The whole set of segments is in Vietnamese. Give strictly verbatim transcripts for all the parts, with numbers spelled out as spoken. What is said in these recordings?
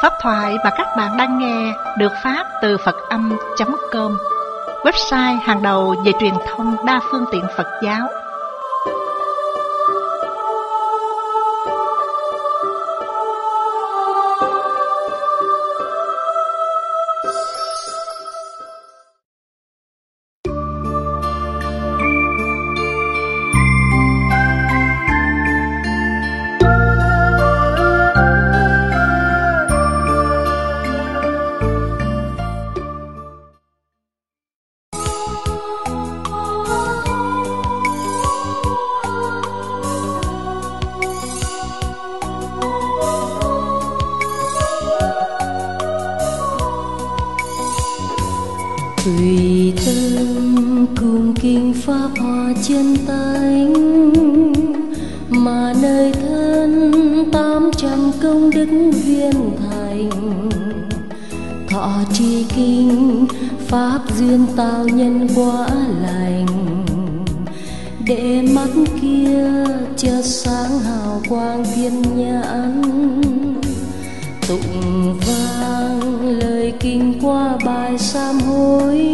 Pháp thoại mà các bạn đang nghe được phát từ Phật Âm chấm com, website hàng đầu về truyền thông đa phương tiện Phật giáo. Tùy tâm cùng kinh pháp hòa chân tánh, mà nơi thân tám trăm công đức viên thành. Thọ trì kinh pháp duyên tạo nhân quả lành, để mắt kia chợt sáng hào quang thiên nhãn. Tụng vang lời kinh qua bài sám hối,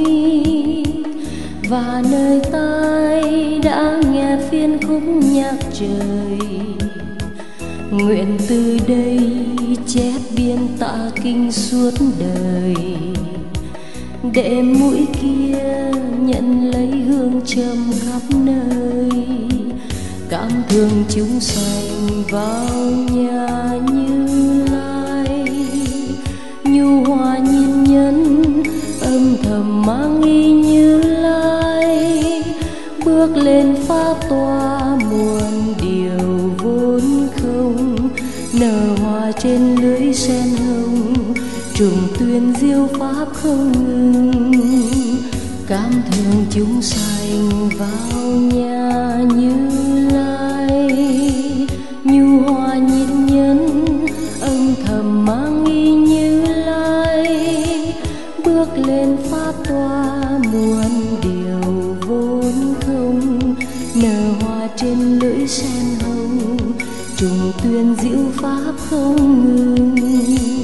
và nơi tai đã nghe phiên khúc nhạc trời. Nguyện từ đây chép biên tạ kinh suốt đời, để mũi kia nhận lấy hương trầm khắp nơi. Cảm thương chúng sanh vào nhà Như Lai, nhu hòa nhìn nhân âm thầm mang ý Như Lai. Bước lên pháp tòa muôn điều vốn không, nở hoa trên lưỡi sen hồng, trùng tuyên diệu pháp không ngừng. Cảm thương chúng sanh vào nhà Như Lai, nhu hòa nhìn nhân âm thầm mang ý Như Lai. Bước lên pháp tòa muôn điều vốn không, nở hoa trên lưỡi sen hồng, trùng tuyên diệu pháp không ngừng.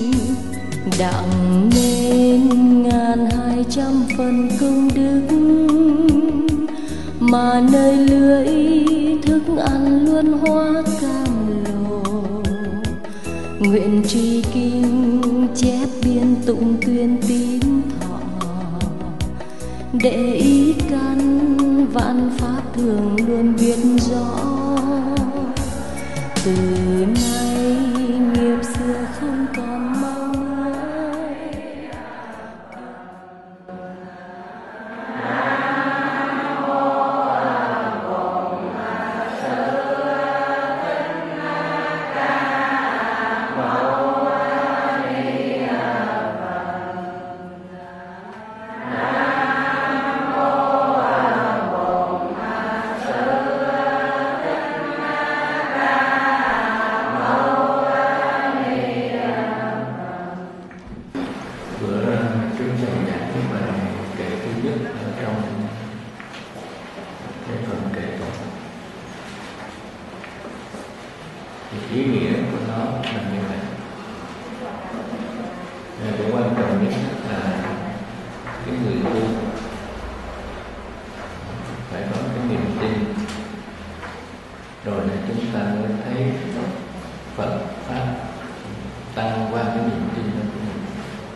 Đặng nên ngàn hai trăm phần công đức, mà nơi lưỡi thức ăn luôn hoa cam lồ. Nguyện trì kinh chép biên tụng tuyên tín thọ, để ý căn vạn pháp thường luôn biết rõ. Từ nay nghiệp xưa không còn mau nữa. Ý nghĩa của nó là như vậy. Điều quan trọng nhất là cái người tu phải có cái niềm tin, rồi là chúng ta mới thấy Phật pháp tăng qua cái niềm tin đó của mình.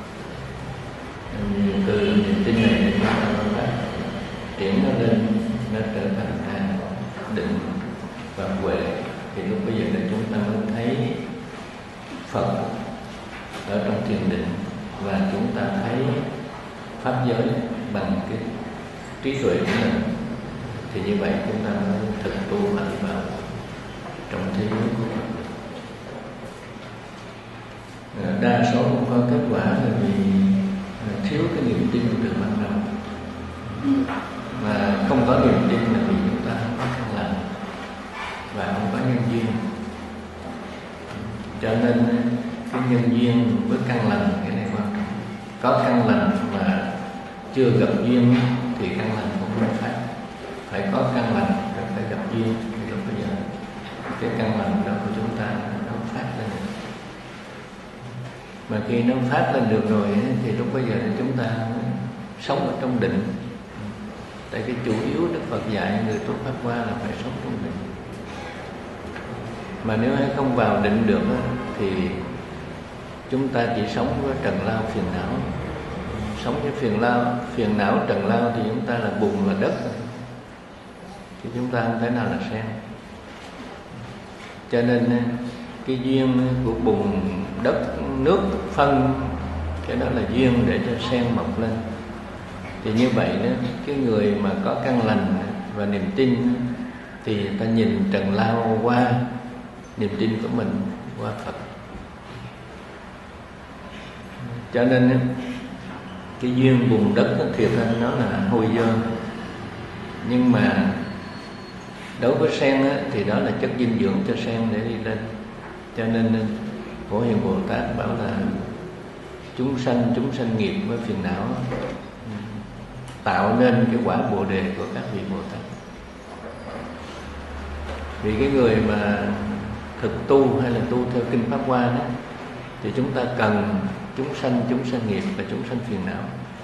Từ niềm tin này chúng ta mới triển nó lên, nó trở thành ra định và huệ. Thì lúc bây giờ là chúng ta mới thấy Phật ở trong thiền định, và chúng ta thấy pháp giới bằng cái trí tuệ của mình. Thì như vậy chúng ta mới thực tu hành vào trong thế giới của Phật. Đa số cũng có kết quả là vì thiếu cái niềm tin từ ban đầu, mà không có niềm tin là vì chúng ta không có căn lành và không có nhân duyên. Cho nên cái nhân duyên với căn lành cái này quan trọng. Có căn lành mà chưa gặp duyên thì căn lành cũng không phát. Phải có căn lành rồi phải gặp duyên thì lúc bây giờ cái căn lành đó của chúng ta nó phát lên. Mà khi nó phát lên được rồi thì lúc bây giờ chúng ta sống ở trong định. Tại cái chủ yếu Đức Phật dạy người tu Pháp Hoa là phải sống trong định. Mà nếu không vào định được thì chúng ta chỉ sống với trần lao phiền não. Sống với phiền lao, phiền não trần lao thì chúng ta là bùn là đất, thì chúng ta không thể nào là sen. Cho nên cái duyên của bùn, đất, nước, phân, cái đó là duyên để cho sen mọc lên. Thì như vậy đó, cái người mà có căn lành và niềm tin thì ta nhìn trần lao qua niềm tin của mình, qua Phật. Cho nên cái duyên bùn đất thiệt ra nó là hôi dơ, nhưng mà đối với sen á, thì đó là chất dinh dưỡng cho sen để đi lên. Cho nên Phổ Hiền Bồ Tát bảo là chúng sanh chúng sanh nghiệp với phiền não tạo nên cái quả Bồ Đề của các vị Bồ Tát. Vì cái người mà thực tu hay là tu theo kinh Pháp Hoa đó, thì chúng ta cần chúng sanh chúng sanh nghiệp và chúng sanh phiền não.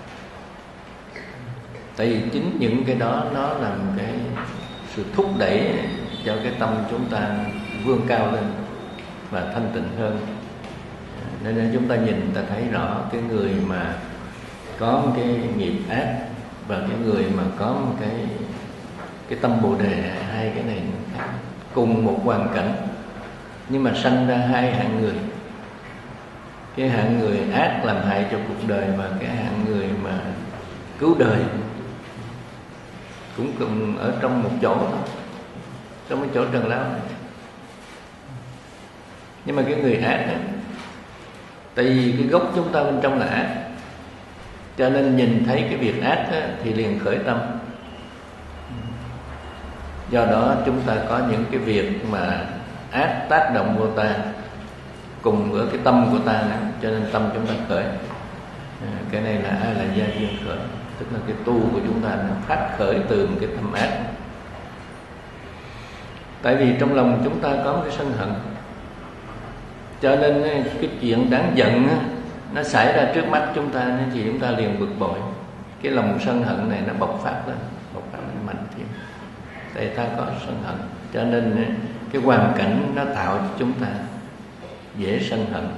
Tại vì chính những cái đó nó làm cái sự thúc đẩy cho cái tâm chúng ta vươn cao lên và thanh tịnh hơn. Nên chúng ta nhìn ta thấy rõ cái người mà có một cái nghiệp ác và cái người mà có một cái cái tâm Bồ Đề, hai cái này cùng một hoàn cảnh nhưng mà sanh ra hai hạng người. Cái hạng người ác làm hại cho cuộc đời và cái hạng người mà cứu đời cũng cùng ở trong một chỗ thôi, trong cái chỗ trần lao này. Nhưng mà cái người ác ấy, tại vì cái gốc chúng ta bên trong là ác, cho nên nhìn thấy cái việc ác ấy, thì liền khởi tâm. Do đó chúng ta có những cái việc mà ác tác động vô ta cùng với cái tâm của ta nữa, cho nên tâm chúng ta khởi. À, cái này là ai là gia duyên khởi, tức là cái tu của chúng ta nó phát khởi từ cái tâm ác. Tại vì trong lòng chúng ta có một cái sân hận, cho nên cái chuyện đáng giận nó xảy ra trước mắt chúng ta thì chúng ta liền bực bội. Cái lòng sân hận này nó bộc phát lên, bộc phát lên mạnh thêm. Tại ta có sân hận, cho nên cái hoàn cảnh nó tạo cho chúng ta dễ sân hận.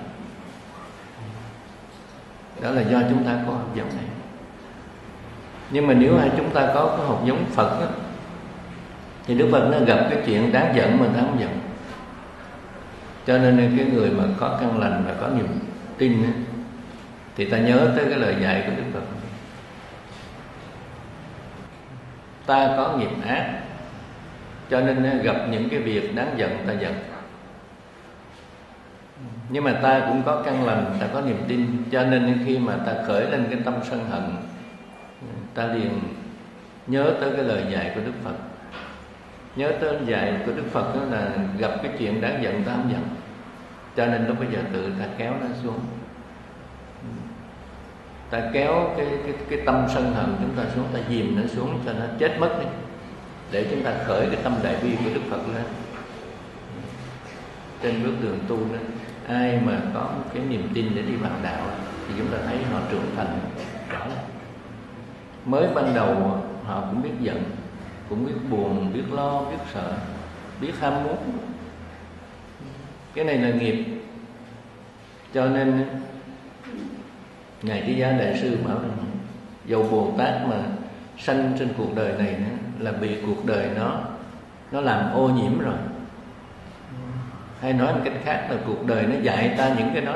Đó là do chúng ta có hạt giống này. Nhưng mà nếu hai chúng ta có cái hạt giống Phật đó, thì Đức Phật nó gặp cái chuyện đáng giận mà ta không giận. Cho nên cái người mà có căn lành và có niềm tin đó, thì ta nhớ tới cái lời dạy của Đức Phật. Ta có nghiệp ác, cho nên gặp những cái việc đáng giận ta giận. Nhưng mà ta cũng có căn lành, ta có niềm tin, cho nên khi mà ta khởi lên cái tâm sân hận, ta liền nhớ tới cái lời dạy của Đức Phật. Nhớ tới lời dạy của Đức Phật đó là gặp cái chuyện đáng giận ta không giận. Cho nên lúc bây giờ tự ta kéo nó xuống, ta kéo cái, cái, cái tâm sân hận chúng ta xuống, ta dìm nó xuống cho nó chết mất đi, để chúng ta khởi cái tâm đại bi của Đức Phật lên. Trên bước đường tu đó, ai mà có cái niềm tin để đi vào đạo thì chúng ta thấy họ trưởng thành rõ ràng. Mới ban đầu họ cũng biết giận, cũng biết buồn, biết lo, biết sợ, biết ham muốn. Cái này là nghiệp. Cho nên Ngài Trí Giá Đại Sư bảo rằng dầu Bồ Tát mà sanh trên cuộc đời này là bị cuộc đời nó nó làm ô nhiễm rồi. Hay nói một cách khác là cuộc đời nó dạy ta những cái đó.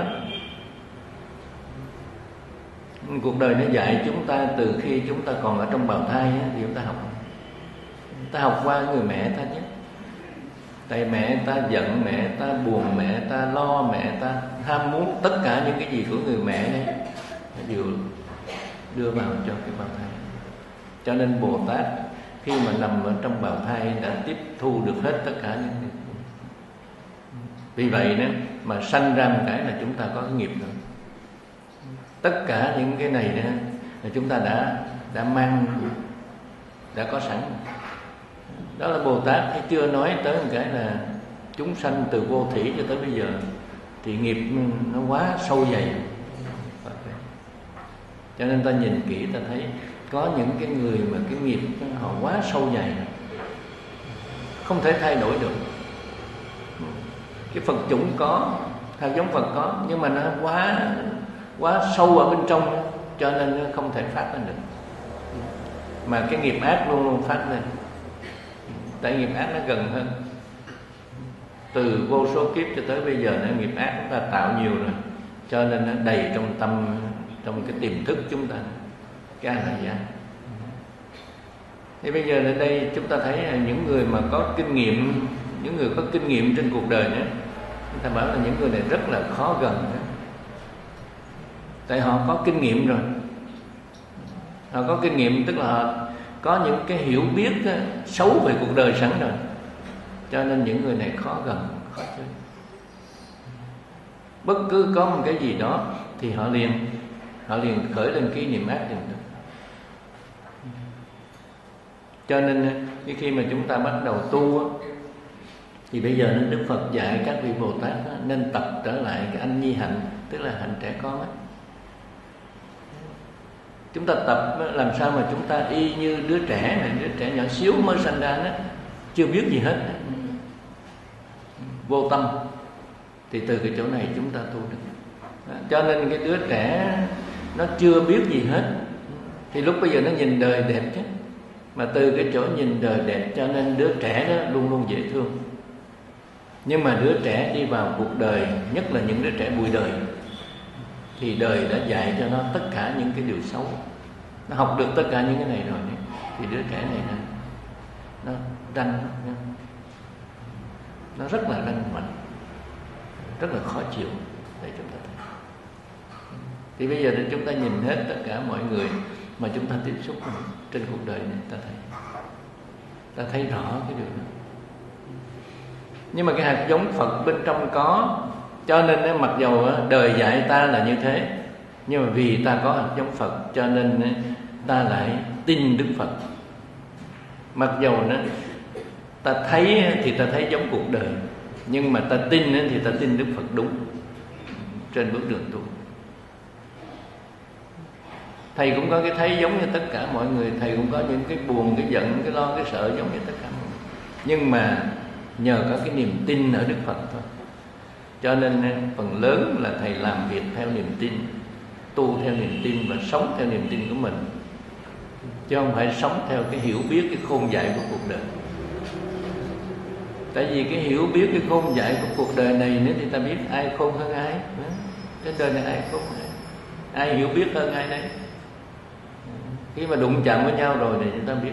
Cuộc đời nó dạy chúng ta từ khi chúng ta còn ở trong bào thai thì chúng ta học. Ta học qua người mẹ ta nhé. Tại mẹ ta giận, mẹ ta buồn, mẹ ta lo, mẹ ta ham muốn, tất cả những cái gì của người mẹ đấy đều đưa vào cho cái bào thai. Cho nên Bồ Tát khi mà nằm ở trong bào thai đã tiếp thu được hết tất cả những cái. Vì vậy đó mà sanh ra một cái là chúng ta có cái nghiệp rồi. Tất cả những cái này đó là chúng ta đã đã mang, đã có sẵn. Đó là Bồ Tát chưa nói tới một cái là chúng sanh từ vô thủy cho tới bây giờ thì nghiệp nó quá sâu dày. Cho nên ta nhìn kỹ ta thấy có những cái người mà cái nghiệp họ quá sâu dày, không thể thay đổi được. Cái Phật chủng có, hạt giống Phật có, nhưng mà nó quá quá sâu ở bên trong, cho nên nó không thể phát lên được. Mà cái nghiệp ác luôn luôn phát lên. Tại nghiệp ác nó gần hơn. Từ vô số kiếp cho tới bây giờ nó nghiệp ác chúng ta tạo nhiều rồi, cho nên nó đầy trong tâm, trong cái tiềm thức chúng ta, cái A La Gia. Thì bây giờ ở đây chúng ta thấy là những người mà có kinh nghiệm, những người có kinh nghiệm trên cuộc đời nữa, chúng ta bảo là những người này rất là khó gần nữa. Tại họ có kinh nghiệm rồi. Họ có kinh nghiệm tức là họ có những cái hiểu biết xấu về cuộc đời sẵn rồi, cho nên những người này khó gần, khó chơi. Bất cứ có một cái gì đó thì họ liền họ liền khởi lên cái niệm ác liền được. Cho nên khi mà chúng ta bắt đầu tu thì bây giờ nên Đức Phật dạy các vị Bồ Tát nên tập trở lại cái anh nhi hạnh, tức là hạnh trẻ con ấy. Chúng ta tập làm sao mà chúng ta y như đứa trẻ này, đứa trẻ nhỏ xíu mới sanh ra đó, chưa biết gì hết, vô tâm, thì từ cái chỗ này chúng ta tu được. Cho nên cái đứa trẻ nó chưa biết gì hết, thì lúc bây giờ nó nhìn đời đẹp chứ. Mà từ cái chỗ nhìn đời đẹp cho nên đứa trẻ đó luôn luôn dễ thương. Nhưng mà đứa trẻ đi vào cuộc đời, nhất là những đứa trẻ bụi đời, thì đời đã dạy cho nó tất cả những cái điều xấu. Nó học được tất cả những cái này rồi, thì đứa trẻ này nó, nó ranh, nó, nó rất là ranh mạnh, rất là khó chịu để chúng ta thấy. Thì bây giờ chúng ta nhìn hết tất cả mọi người mà chúng ta tiếp xúc trên cuộc đời này, ta thấy ta thấy rõ cái điều đó. Nhưng mà cái hạt giống Phật bên trong có, cho nên mặc dầu đời dạy ta là như thế, nhưng mà vì ta có hạt giống Phật cho nên ta lại tin Đức Phật. Mặc dầu nó ta thấy thì ta thấy giống cuộc đời, nhưng mà ta tin thì ta tin Đức Phật đúng trên bước đường tu. Thầy cũng có cái thấy giống như tất cả mọi người, thầy cũng có những cái buồn, cái giận, cái lo, cái sợ giống như tất cả mọi người. Nhưng mà nhờ có cái niềm tin ở Đức Phật thôi, cho nên phần lớn là thầy làm việc theo niềm tin, tu theo niềm tin và sống theo niềm tin của mình, chứ không phải sống theo cái hiểu biết, cái khôn dạy của cuộc đời. Tại vì cái hiểu biết, cái khôn dạy của cuộc đời này, nếu thì ta biết ai khôn hơn ai, trên đời này ai khôn hơn ai, ai hiểu biết hơn ai đấy. Khi mà đụng chạm với nhau rồi thì chúng ta biết.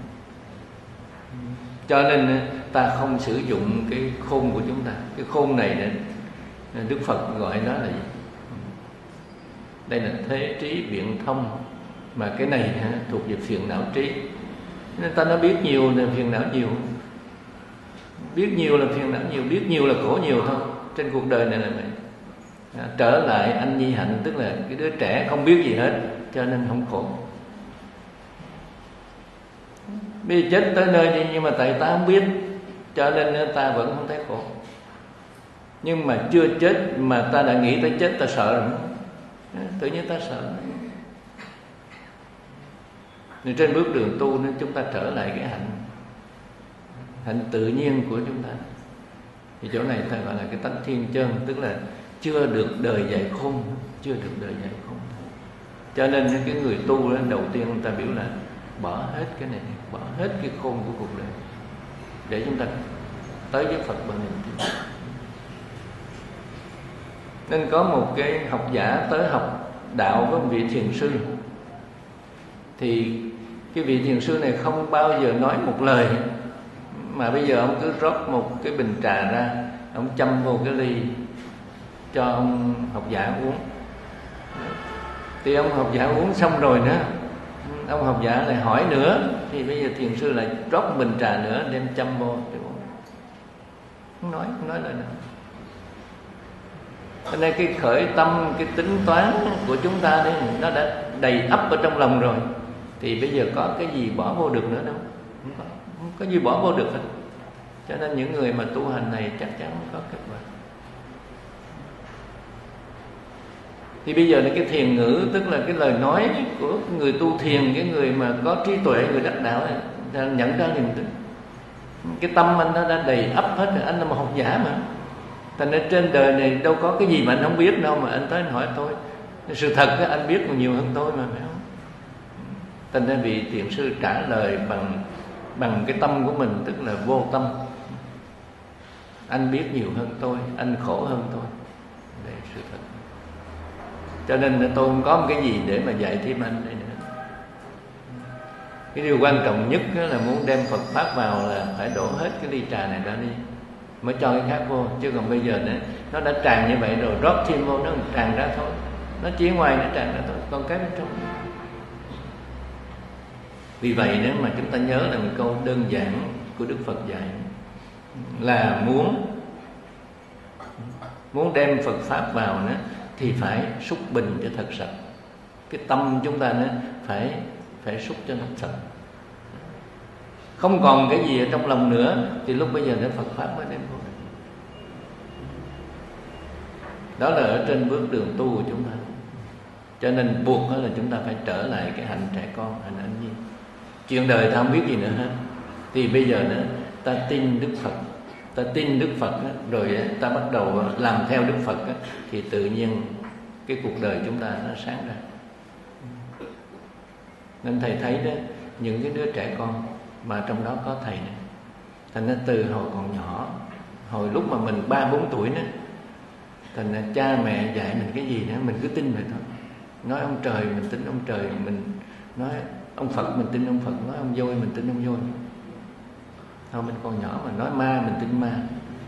Cho nên ta không sử dụng cái khôn của chúng ta. Cái khôn này này Đức Phật gọi nó là gì? Đây là thế trí biện thông. Mà cái này thuộc về phiền não trí. Nên ta nói biết nhiều là phiền não nhiều. Biết nhiều là phiền não nhiều, biết nhiều là khổ nhiều thôi. Trên cuộc đời này là vậy. Trở lại anh nhi hạnh, tức là cái đứa trẻ không biết gì hết, cho nên không khổ. Bây giờ chết tới nơi đi, nhưng mà tại ta không biết, cho nên ta vẫn không thấy khổ. Nhưng mà chưa chết mà ta đã nghĩ tới chết, ta sợ rồi, tự nhiên ta sợ. Nên trên bước đường tu nên chúng ta trở lại cái hạnh hạnh tự nhiên của chúng ta. Thì chỗ này ta gọi là cái tánh thiên chân, tức là chưa được đời dạy khôn, chưa được đời dạy khôn. Cho nên những cái người tu đó, đầu tiên người ta biểu là bỏ hết cái này, bỏ hết cái khôn của cuộc đời để chúng ta tới với Phật bằng niềm tin. Nên có một cái học giả tới học đạo với một vị thiền sư, thì cái vị thiền sư này không bao giờ nói một lời, mà bây giờ ông cứ rót một cái bình trà ra, ông châm vô cái ly cho ông học giả uống. Thì ông học giả uống xong rồi nữa, ông học giả lại hỏi nữa, thì bây giờ thiền sư lại rót một bình trà nữa đem châm vô để uống. Không nói, không nói lời nào. Cho nên cái khởi tâm, cái tính toán của chúng ta đấy, nó đã đầy ắp ở trong lòng rồi, thì bây giờ có cái gì bỏ vô được nữa đâu, không có, không có gì bỏ vô được hết. Cho nên những người mà tu hành này chắc chắn có kết quả. Thì bây giờ là cái thiền ngữ, tức là cái lời nói của người tu thiền, cái người mà có trí tuệ, người đắc đạo ấy, nhận ra niềm tin. Cái tâm anh nó đã đầy ắp hết rồi, anh là một học giả mà. Thành ra trên đời này đâu có cái gì mà anh không biết đâu, mà anh tới anh hỏi tôi. Sự thật đó, anh biết còn nhiều hơn tôi mà, phải không? Thành ra vị thiền sư trả lời bằng bằng cái tâm của mình, tức là vô tâm. Anh biết nhiều hơn tôi, anh khổ hơn tôi. Đây là sự thật. Cho nên tôi không có một cái gì để mà dạy thêm anh đây nữa. Cái điều quan trọng nhất là muốn đem Phật Pháp vào là phải đổ hết cái ly trà này ra đi, mới cho cái khác vô. Chứ còn bây giờ nữa, nó đã tràn như vậy rồi, rót thêm vô nó tràn ra thôi. Nó chỉ ngoài nó tràn ra thôi, còn cái bên trong. Vì vậy nếu mà chúng ta nhớ là một câu đơn giản của Đức Phật dạy là muốn muốn đem Phật Pháp vào nữa thì phải xúc bình cho thật sạch. Cái tâm chúng ta nữa phải phải xúc cho nó sạch. Không còn cái gì ở trong lòng nữa thì lúc bây giờ nó Phật Pháp mới đem vô. Đó là ở trên bước đường tu của chúng ta. Cho nên buộc là chúng ta phải trở lại cái hạnh trẻ con, hạnh anh nhi. Chuyện đời ta không biết gì nữa hết. Thì bây giờ nữa ta tin Đức Phật, ta tin Đức Phật đó, rồi ta bắt đầu làm theo Đức Phật đó, thì tự nhiên cái cuộc đời chúng ta nó sáng ra. Nên thầy thấy đó, những cái đứa trẻ con mà trong đó có thầy này, thành ra từ hồi còn nhỏ, hồi lúc mà mình ba bốn tuổi đó, thành ra cha mẹ dạy mình cái gì đó mình cứ tin vậy thôi. Nói ông trời mình tin ông trời, mình nói ông Phật mình tin ông Phật, nói ông voi mình tin ông voi. Thôi mình còn nhỏ mà nói ma mình tin ma.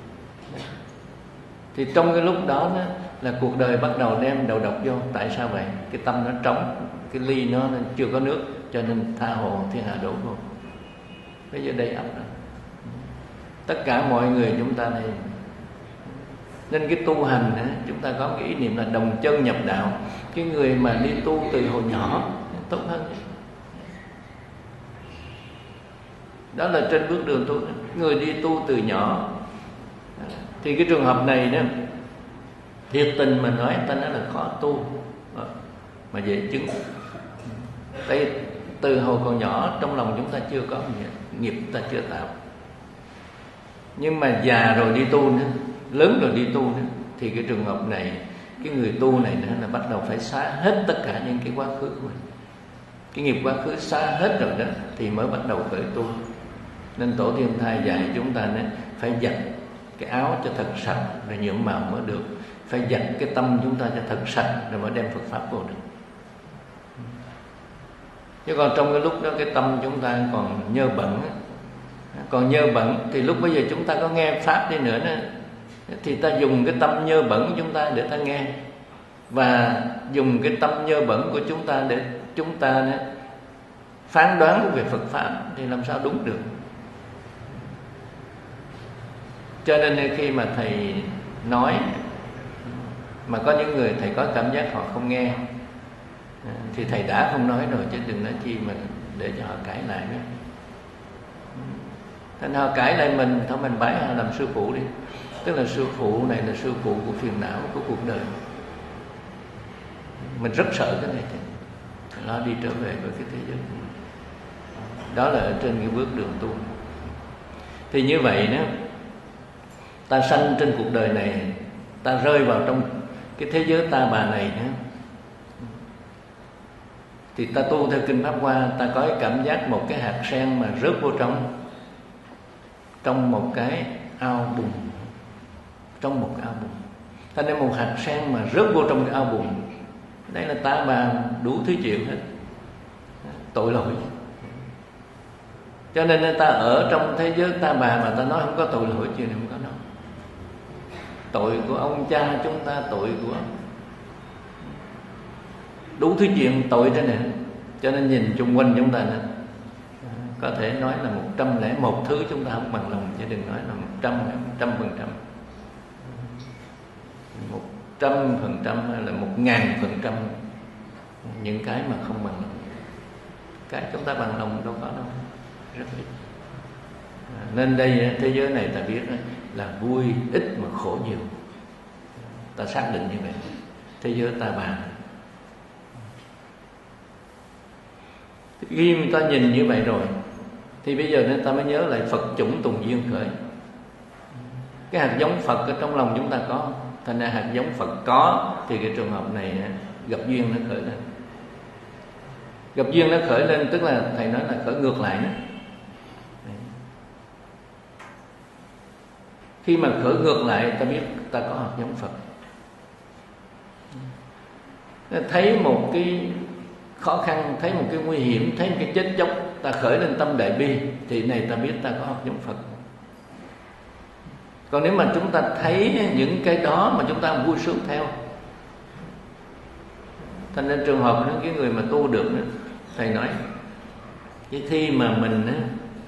Thì trong cái lúc đó, đó là cuộc đời bắt đầu đem đầu độc vô. Tại sao vậy? Cái tâm nó trống, cái ly nó, nó chưa có nước, cho nên tha hồ thiên hạ đổ vô. Bây giờ đầy ắp rồi. Tất cả mọi người chúng ta này, nên cái tu hành đó, chúng ta có cái ý niệm là đồng chân nhập đạo. Cái người mà đi tu từ hồi nhỏ tốt hơn. Đó là trên bước đường tu. Người đi tu từ nhỏ thì cái trường hợp này đó, thiệt tình mà nói ta nói là khó tu mà dễ chứng. Tại từ hồi còn nhỏ trong lòng chúng ta chưa có nghiệp, ta chưa tạo. Nhưng mà già rồi đi tu nữa, lớn rồi đi tu nữa, thì cái trường hợp này, cái người tu này nữa là bắt đầu phải xóa hết tất cả những cái quá khứ của mình. Cái nghiệp quá khứ xóa hết rồi đó thì mới bắt đầu khởi tu. Nên Tổ Thiên Thai dạy chúng ta nữa, phải giặt cái áo cho thật sạch rồi nhuộm màu mới được. Phải giặt cái tâm chúng ta cho thật sạch rồi mới đem Phật Pháp vô được. Chứ còn trong cái lúc đó cái tâm chúng ta còn nhơ bẩn, còn nhơ bẩn thì lúc bây giờ chúng ta có nghe Pháp đi nữa, nữa thì ta dùng cái tâm nhơ bẩn của chúng ta để ta nghe, và dùng cái tâm nhơ bẩn của chúng ta để chúng ta nữa phán đoán về Phật Pháp thì làm sao đúng được. Cho nên khi mà thầy nói mà có những người thầy có cảm giác họ không nghe thì thầy đã không nói rồi, chứ đừng nói chi mà để cho họ cãi lại nữa. Thành họ cãi lại mình, thôi mình bái họ làm sư phụ đi. Tức là sư phụ này là sư phụ của phiền não, của cuộc đời. Mình rất sợ cái này chứ. Nó đi trở về với cái thế giới. Đó là ở trên cái bước đường tu. Thì như vậy đó, ta sanh trên cuộc đời này, ta rơi vào trong cái thế giới ta bà này nữa, thì ta tu theo Kinh Pháp Hoa, ta có cái cảm giác một cái hạt sen mà rớt vô trong Trong một cái ao bùn. Trong một cái ao bùn. Ta nên một hạt sen mà rớt vô trong cái ao bùn. Đây là ta bà đủ thứ chuyện hết, tội lỗi. Cho nên ta ở trong thế giới ta bà mà ta nói không có tội lỗi, chuyện này không có đâu. Tội của ông cha chúng ta, tội của đủ thứ chuyện tội trên này. Cho nên nhìn chung quanh chúng ta này, có thể nói là một trăm lẻ một thứ chúng ta không bằng lòng, chứ đừng nói là một trăm trăm phần trăm, một trăm phần trăm hay là một ngàn phần trăm những cái mà không bằng lòng. Cái chúng ta bằng lòng đâu có đâu, rất ít. Nên đây thế giới này ta biết là vui ít mà khổ nhiều. Ta xác định như vậy. Thế giới ta bà Khi người ta nhìn như vậy rồi thì bây giờ người ta mới nhớ lại Phật chủng tùng duyên khởi. Cái hạt giống Phật ở trong lòng chúng ta có, thành ra hạt giống Phật có thì cái trường hợp này gặp duyên nó khởi lên. Gặp duyên nó khởi lên tức là thầy nói là khởi ngược lại đó. Khi mà khởi ngược lại ta biết ta có hạt giống Phật. Thấy một cái khó khăn, thấy một cái nguy hiểm, thấy một cái chết chóc, ta khởi lên tâm đại bi thì này ta biết ta có hạt giống Phật. Còn nếu mà chúng ta thấy những cái đó mà chúng ta vui sướng theo, thành nên trường hợp những cái người mà tu được nữa, thầy nói cái khi mà mình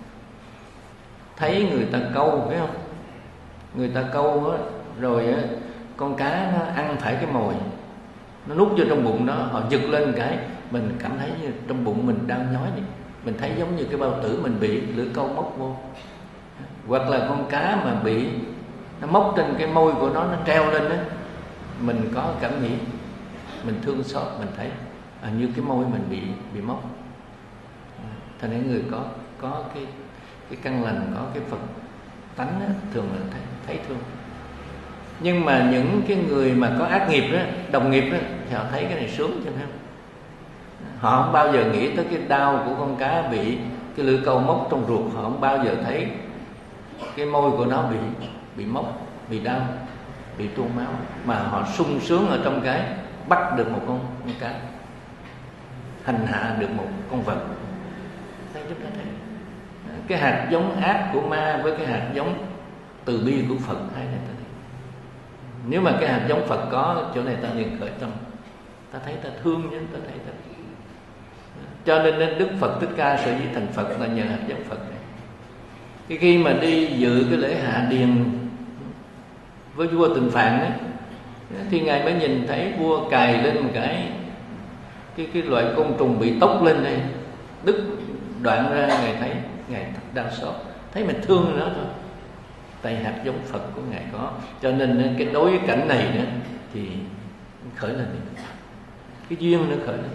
thấy người ta câu, phải không? Người ta câu rồi con cá nó ăn phải cái mồi, nó nút vô trong bụng nó, họ giật lên cái mình cảm thấy như trong bụng mình đang nhói vậy. Mình thấy giống như cái bao tử mình bị lưỡi câu móc vô, hoặc là con cá mà bị nó móc trên cái môi của nó, nó treo lên đó, mình có cảm nghĩ, mình thương xót, mình thấy à, như cái môi mình bị bị móc. Thành ra người có có cái cái căn lành, có cái Phật tánh đó, thường là thấy, thấy thương. Nhưng mà những cái người mà có ác nghiệp đó, đồng nghiệp đó, thì họ thấy cái này sướng cho nên họ không bao giờ nghĩ tới cái đau của con cá bị cái lưỡi câu móc trong ruột. Họ không bao giờ thấy cái môi của nó bị bị móc, bị đau, bị tuôn máu, mà họ sung sướng ở trong cái bắt được một con, con cá, hành hạ được một con vật. Thấy chúng ta thấy cái hạt giống ác của ma với cái hạt giống từ bi của Phật, hai này ta thấy. Nếu mà cái hạt giống Phật có chỗ này ta liền khởi tâm, ta thấy ta thương chứ, ta thấy ta. Cho nên Đức Phật Thích Ca sở dĩ thành Phật là nhờ hạt giống Phật này. Cái khi mà đi dự cái lễ hạ điền với vua Tịnh Phạn ấy, thì ngài mới nhìn thấy vua cài lên một cái cái cái loại côn trùng bị tốc lên đây, đứt đoạn ra, ngài thấy ngài đau xót, thấy mình thương nó thôi. Tại hạt giống Phật của ngài có, cho nên cái đối với cảnh này nữa thì khởi lên cái duyên nó khởi lên.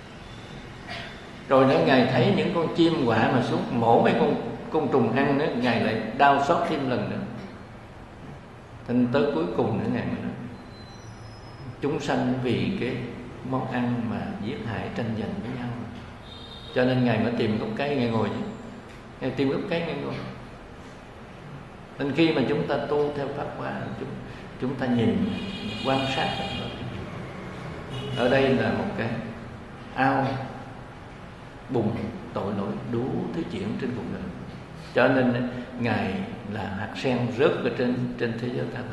Rồi nữa ngài thấy những con chim quạ mà xuống mổ mấy con côn trùng ăn nữa, ngài lại đau xót thêm lần nữa. Thành tới cuối cùng nữa ngài mới nói chúng sanh vì cái món ăn mà giết hại tranh giành với nhau, cho nên ngài mới tìm gốc cây, ngài ngồi chứ, ngài tìm gốc cây ngài ngồi. Nên khi mà chúng ta tu theo pháp hóa, chúng, chúng ta nhìn quan sát ở đây là một cái ao bùn tội lỗi đủ thứ chuyện trên cuộc đời, cho nên ngài là hạt sen rớt ở trên trên thế giới ta bà.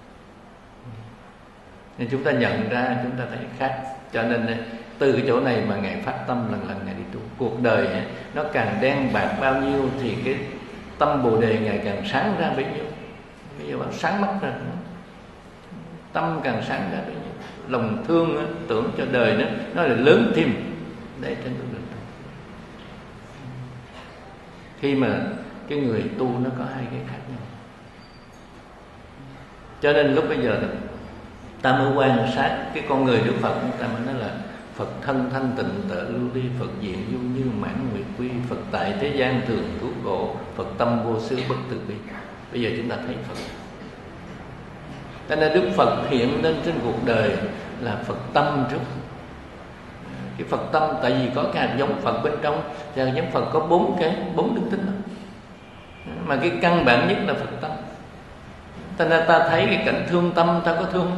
Nên chúng ta nhận ra, chúng ta thấy khác. Cho nên từ cái chỗ này mà ngài phát tâm lần lần ngài đi tu. Cuộc đời nó càng đen bạc bao nhiêu thì cái tâm Bồ Đề ngày càng sáng ra bấy nhiêu. Bây giờ bảo sáng mắt ra, tâm càng sáng ra bấy nhiêu. Lòng thương tưởng cho đời nó nó là lớn thêm. Đây trên cuộc đời. Khi mà cái người tu nó có hai cái khác nhau, cho nên lúc bây giờ ta mới quan sát cái con người Đức Phật, ta mới nói là Phật thân thanh tịnh tợ lưu ly, Phật diện du như mãn nguyệt quy, Phật tại thế gian thường cứu độ, Phật tâm vô xứ bất từ bi. Bây giờ chúng ta thấy Phật, cho nên Đức Phật hiện lên trên cuộc đời là Phật tâm trước. Cái Phật tâm tại vì có cái hạt giống Phật bên trong, thì hạt giống Phật có bốn cái bốn đức tính đó. Mà cái căn bản nhất là Phật tâm. Thành ra ta thấy cái cảnh thương tâm, ta có thương.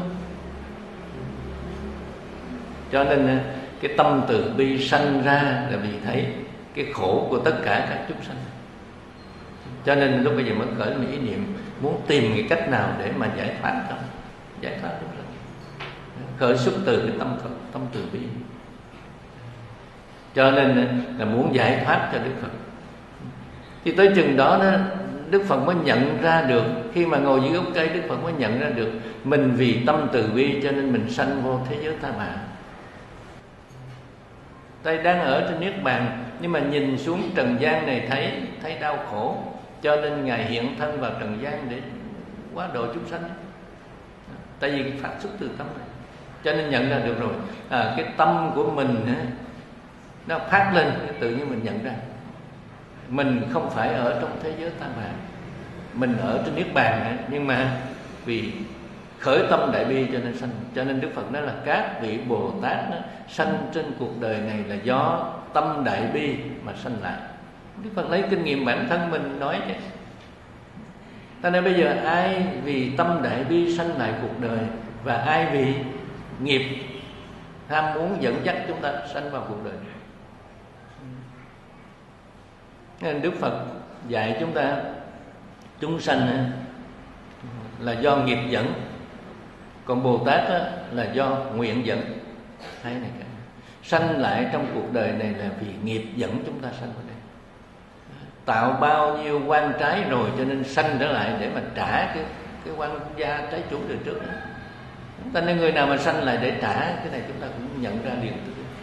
Cho nên cái tâm từ bi sanh ra là vì thấy cái khổ của tất cả các chúng sanh. Cho nên lúc bây giờ mới khởi một ý niệm muốn tìm cái cách nào để mà giải thoát không? Giải thoát chúng sanh. Khởi xuất từ cái tâm Phật, tâm từ bi. Cho nên là muốn giải thoát cho Đức Phật. Thì tới chừng đó, đó Đức Phật mới nhận ra được, khi mà ngồi dưới gốc cây Đức Phật mới nhận ra được mình vì tâm từ bi cho nên mình sanh vô thế giới ta bà. Tay đang ở trên Niết Bàn, nhưng mà nhìn xuống trần gian này thấy thấy đau khổ, cho nên ngài hiện thân vào trần gian để hóa độ chúng sanh. Tại vì phát xuất từ tâm này, cho nên nhận ra được rồi à, cái tâm của mình nó phát lên, tự nhiên mình nhận ra mình không phải ở trong thế giới tam bảo, mình ở trên niết bàn, nhưng mà vì khởi tâm đại bi cho nên sanh. Cho nên Đức Phật nói là các vị Bồ Tát đó, sanh trên cuộc đời này là do tâm đại bi mà sanh lại. Đức Phật lấy kinh nghiệm bản thân mình nói chứ. Cho nên bây giờ ai vì tâm đại bi sanh lại cuộc đời, và ai vì nghiệp ham muốn dẫn dắt chúng ta sanh vào cuộc đời. Nên Đức Phật dạy chúng ta chúng sanh là do nghiệp dẫn, còn Bồ Tát là do nguyện dẫn. Thấy này cả. Sanh lại trong cuộc đời này là vì nghiệp dẫn chúng ta sanh vào đây. Tạo bao nhiêu quan trái rồi cho nên sanh trở lại để mà trả cái cái quan gia trái chủ đời trước đó. Cho nên người nào mà sanh lại để trả cái này chúng ta cũng nhận ra liền.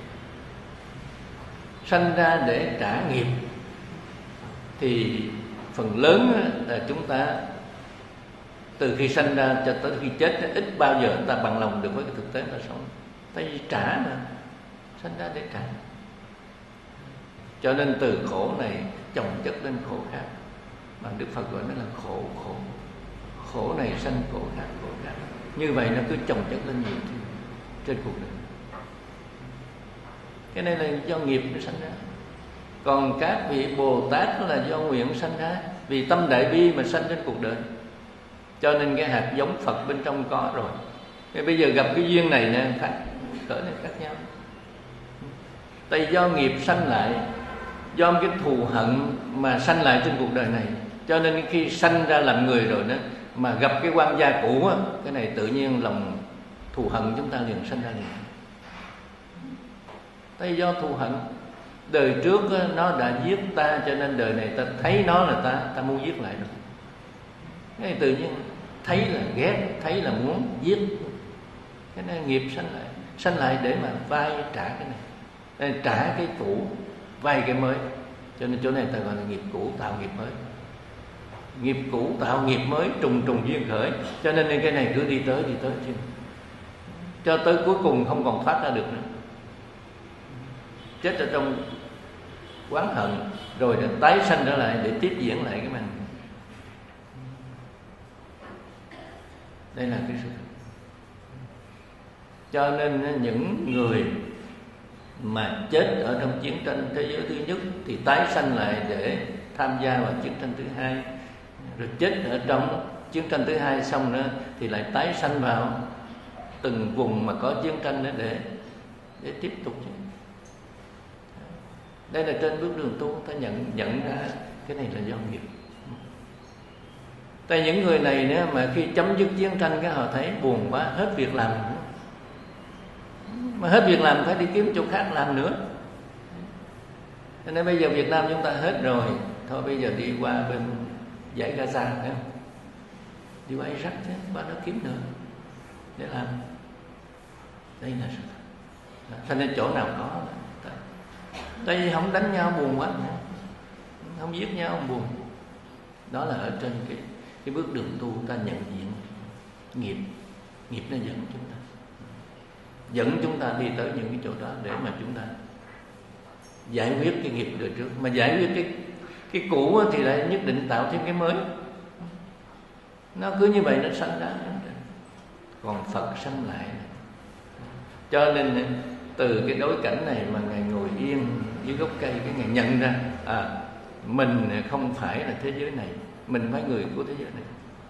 Sanh ra để trả nghiệp thì phần lớn là chúng ta từ khi sanh ra cho tới khi chết ít bao giờ ta bằng lòng được với cái thực tế ta sống. Tại vì trả mà, sanh ra để trả. Cho nên từ khổ này chồng chất lên khổ khác, mà Đức Phật gọi nó là khổ khổ. Khổ này sanh khổ khác, khổ khác. Như vậy nó cứ chồng chất lên nhiều thứ trên cuộc đời. Cái này là do nghiệp nó sanh ra. Còn các vị Bồ Tát là do nguyện sanh ra, vì tâm đại bi mà sanh trên cuộc đời. Cho nên cái hạt giống Phật bên trong có rồi. Thế bây giờ gặp cái duyên này nè, khác, cỡ này khác nhau. Tại do nghiệp sanh lại, do cái thù hận mà sanh lại trên cuộc đời này. Cho nên khi sanh ra làm người rồi đó, mà gặp cái quan gia cũ á, cái này tự nhiên lòng thù hận chúng ta liền sanh ra liền. Tại do thù hận, đời trước á, nó đã giết ta, cho nên đời này ta thấy nó là ta, ta muốn giết lại rồi. Cái này tự nhiên thấy là ghét, thấy là muốn giết. Cái này nghiệp sanh lại, sanh lại để mà vay trả cái này, để trả cái cũ, vay cái mới. Cho nên chỗ này ta gọi là nghiệp cũ tạo nghiệp mới. Nghiệp cũ tạo nghiệp mới, trùng trùng duyên khởi. Cho nên cái này cứ đi tới đi tới chứ, cho tới cuối cùng không còn thoát ra được nữa. Chết ở trong oán hận, rồi để tái sanh trở lại để tiếp diễn lại cái màn. Đây là cái sự thật. Cho nên những người mà chết ở trong chiến tranh thế giới thứ nhất thì tái sanh lại để tham gia vào chiến tranh thứ hai, rồi chết ở trong chiến tranh thứ hai xong nữa thì lại tái sanh vào từng vùng mà có chiến tranh để để, để tiếp tục. Đây là trên bước đường tu ta nhận nhận ra cái này là do nghiệp. Tại những người này nữa mà khi chấm dứt chiến tranh cái họ thấy buồn quá, hết việc làm nữa. Mà hết việc làm phải đi kiếm chỗ khác làm nữa. Cho nên bây giờ Việt Nam chúng ta hết rồi, thôi bây giờ đi qua bên dãy Gaza, thấy không? Đi qua Iraq chứ, qua đó kiếm nữa để làm. Đây là sự thật. Cho nên chỗ nào có, tại vì không đánh nhau buồn quá, không giết nhau buồn. Đó là ở trên cái cái bước đường tu ta nhận diện nghiệp, nghiệp nó dẫn chúng ta, dẫn chúng ta đi tới những cái chỗ đó để mà chúng ta giải quyết cái nghiệp đời trước. Mà giải quyết cái cái cũ thì lại nhất định tạo thêm cái mới. Nó cứ như vậy nó sanh ra. Còn Phật sanh lại. Cho nên từ cái đối cảnh này mà Ngài ngồi yên dưới gốc cây, cái Ngài nhận ra à, mình không phải là thế giới này, mình phải người của thế giới này.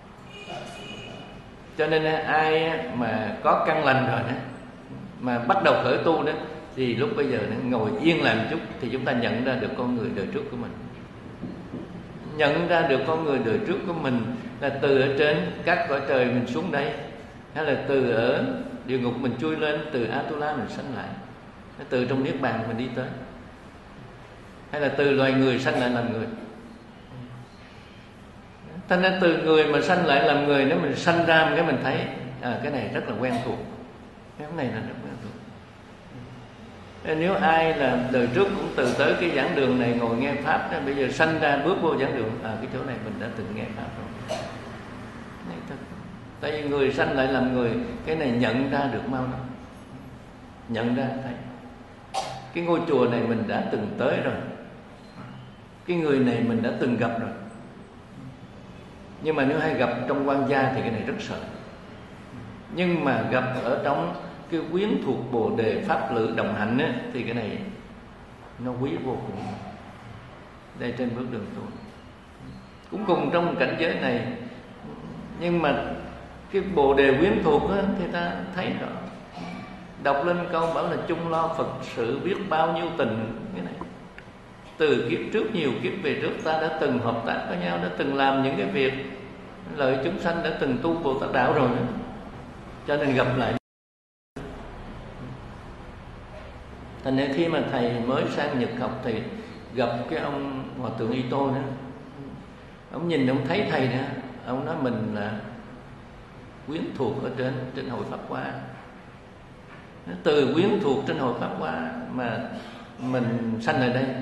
Cho nên ai mà có căn lành rồi đó, mà bắt đầu khởi tu đó, thì lúc bây giờ ngồi yên làm chút thì chúng ta nhận ra được con người đời trước của mình. Nhận ra được con người đời trước của mình là từ ở trên các cõi trời mình xuống đây, hay là từ ở địa ngục mình chui lên, từ Atula mình sanh lại, từ trong niết bàn mình đi tới, hay là từ loài người sanh lại làm người. Thành ra từ người mà sanh lại làm người, nếu mình sanh ra cái mình thấy à, cái này rất là quen thuộc, cái này là rất quen thuộc. Nên nếu ai là đời trước cũng từ tới cái giảng đường này ngồi nghe pháp đó, bây giờ sanh ra bước vô giảng đường, à cái chỗ này mình đã từng nghe pháp rồi. Này thật. Tại vì người sanh lại làm người, cái này nhận ra được mau lắm, nhận ra thấy. cái ngôi chùa này mình đã từng tới rồi, cái người này mình đã từng gặp rồi. Nhưng mà nếu hay gặp trong quan gia thì cái này rất sợ. Nhưng mà gặp ở trong cái quyến thuộc Bồ Đề Pháp Lữ đồng hạnh á, thì cái này nó quý vô cùng. Đây trên bước đường tu cũng cùng trong cảnh giới này, nhưng mà cái Bồ Đề quyến thuộc á, thì ta thấy rõ. Đọc lên câu bảo là chung lo Phật sự biết bao nhiêu tình. Cái này từ kiếp trước, nhiều kiếp về trước ta đã từng hợp tác với nhau, đã từng làm những cái việc lợi chúng sanh, đã từng tu Bồ Tát đạo rồi nữa. Cho nên gặp lại. Thành nên khi mà thầy mới sang Nhật học thì gặp cái ông Hòa Thượng Y Tô nữa. Ông nhìn ông thấy thầy nữa, ông nói mình là quyến thuộc ở trên trên hội Pháp Hoa. Từ quyến thuộc trên hội Pháp Hoa mà mình sanh ở đây.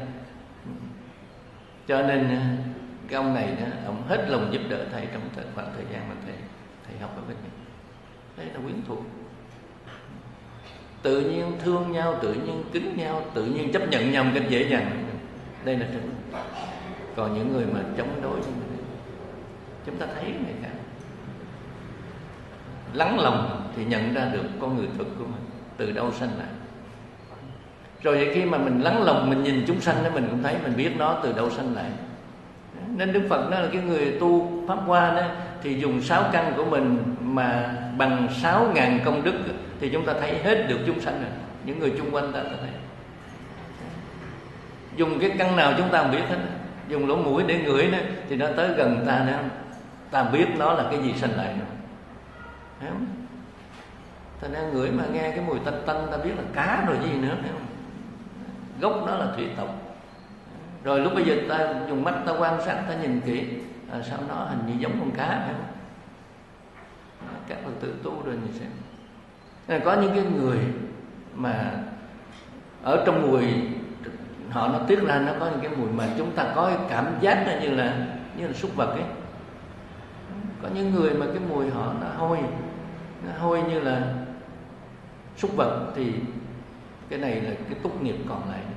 Cho nên cái ông này đó, ông hết lòng giúp đỡ thầy trong khoảng thời gian mà thầy thầy học ở bên Nhật. Đây là quyến thuộc. Tự nhiên thương nhau, tự nhiên kính nhau, tự nhiên chấp nhận nhau một cách dễ dàng. Đây là trật. Còn những người mà chống đối chúng ta thấy này khác. Lắng lòng thì nhận ra được con người thực của mình từ đâu sanh lại. Rồi vậy khi mà mình lắng lòng, mình nhìn chúng sanh đó, mình cũng thấy, mình biết nó từ đâu sanh lại. Nên Đức Phật nói là cái người tu Pháp Hoa đó thì dùng sáu căn của mình mà bằng sáu ngàn công đức thì chúng ta thấy hết được chúng sanh rồi. Những người chung quanh ta ta thấy. Dùng cái căn nào chúng ta không biết hết. Dùng lỗ mũi để ngửi đó, thì nó tới gần ta nữa, ta biết nó là cái gì sanh lại nữa. Thấy không? Ta đang ngửi mà nghe cái mùi tanh tanh, ta biết là cá rồi gì nữa, thấy không? Gốc nó là thủy tộc. Rồi lúc bây giờ ta dùng mắt ta quan sát, ta nhìn kỹ, à, sao nó hình như giống con cá, phải không? Các Phật tử tu rồi nhìn xem. Nên có những cái người mà ở trong mùi họ nó tiết ra, nó có những cái mùi mà chúng ta có cái cảm giác là như là như là súc vật ấy. Có những người mà cái mùi họ nó hôi, nó hôi như là súc vật, thì cái này là cái túc nghiệp còn lại.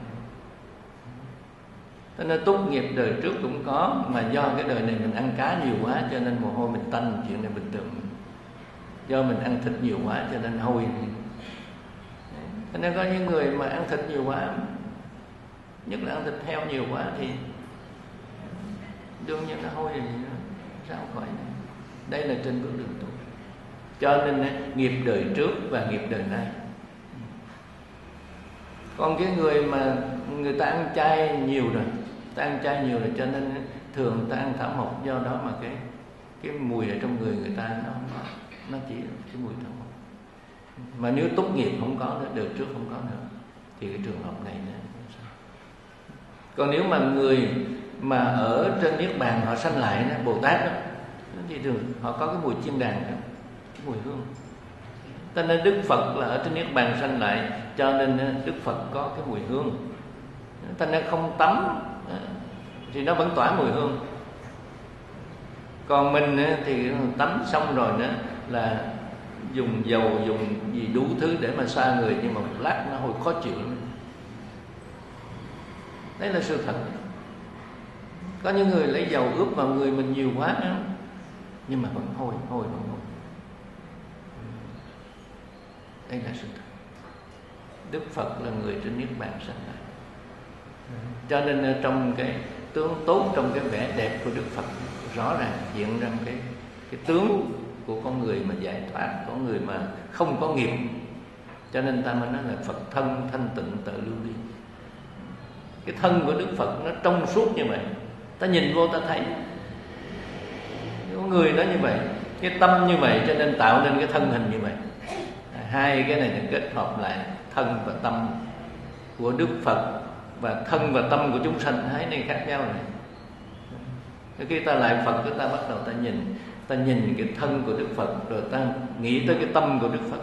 Cho nên túc nghiệp đời trước cũng có, mà do cái đời này mình ăn cá nhiều quá cho nên mồ hôi mình tanh, chuyện này bình thường. Do mình ăn thịt nhiều quá cho nên hôi. Cho nên có những người mà ăn thịt nhiều quá, nhất là ăn thịt heo nhiều quá thì đương nhiên nó hôi thì sao khỏi này. Đây là trên bước đường tu. Cho nên nghiệp đời trước và nghiệp đời nay. Còn cái người mà người ta ăn chay nhiều rồi, ta ăn chay nhiều rồi cho nên thường ta ăn thảo mộc, do đó mà cái cái mùi ở trong người người ta nó nó chỉ cái mùi thảo mộc. Mà nếu tốt nghiệp không có nữa, đời trước không có nữa, thì cái trường hợp này nữa. Còn nếu mà người mà ở trên niết bàn họ sanh lại đó, Bồ Tát đó, thì thường họ có cái mùi chiên đàn đó, cái mùi hương. Cho nên Đức Phật là ở trên niết bàn sanh lại, cho nên Đức Phật có cái mùi hương. Cho nên không tắm thì nó vẫn tỏa mùi hương. Còn mình thì tắm xong rồi nữa là dùng dầu, dùng gì đủ thứ để mà xoa người, nhưng mà một lát nó hồi khó chịu. Đấy là sự thật. Có những người lấy dầu ướp vào người mình nhiều quá nữa, nhưng mà vẫn hôi, hôi, vẫn hôi. Đây là sự thật. Đức Phật là người trên niết bàn sanh lại. Cho nên trong cái tướng tốt, trong cái vẻ đẹp của Đức Phật, rõ ràng hiện ra cái cái tướng của con người mà giải thoát, con người mà không có nghiệp. Cho nên ta mới nói là Phật thân thanh tịnh tự lưu ly. Cái thân của Đức Phật nó trong suốt như vậy, ta nhìn vô ta thấy. Con người nó như vậy, cái tâm như vậy, cho nên tạo nên cái thân hình như vậy. Hai cái này được kết hợp lại, thân và tâm của Đức Phật và thân và tâm của chúng sanh, hai này khác nhau này. Khi ta lại Phật, chúng ta bắt đầu ta nhìn, ta nhìn cái thân của Đức Phật, rồi ta nghĩ tới cái tâm của Đức Phật.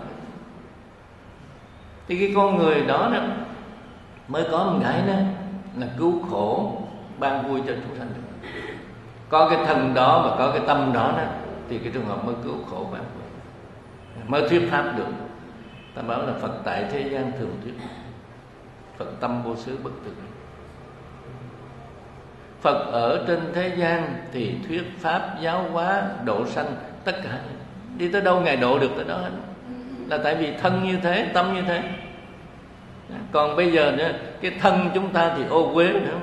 Thì cái con người đó, đó mới có một cái đó là cứu khổ ban vui cho chúng sanh được. Có cái thân đó và có cái tâm đó, đó thì cái trường hợp mới cứu khổ ban vui, mới thuyết pháp được. Ta bảo là Phật tại thế gian thường thuyết. Phật tâm vô xứ bất tử. Phật ở trên thế gian thì thuyết pháp giáo hóa độ sanh tất cả, đi tới đâu Ngài độ được tới đó hết, là tại vì thân như thế, tâm như thế. Còn bây giờ nữa, cái thân chúng ta thì ô uế nữa.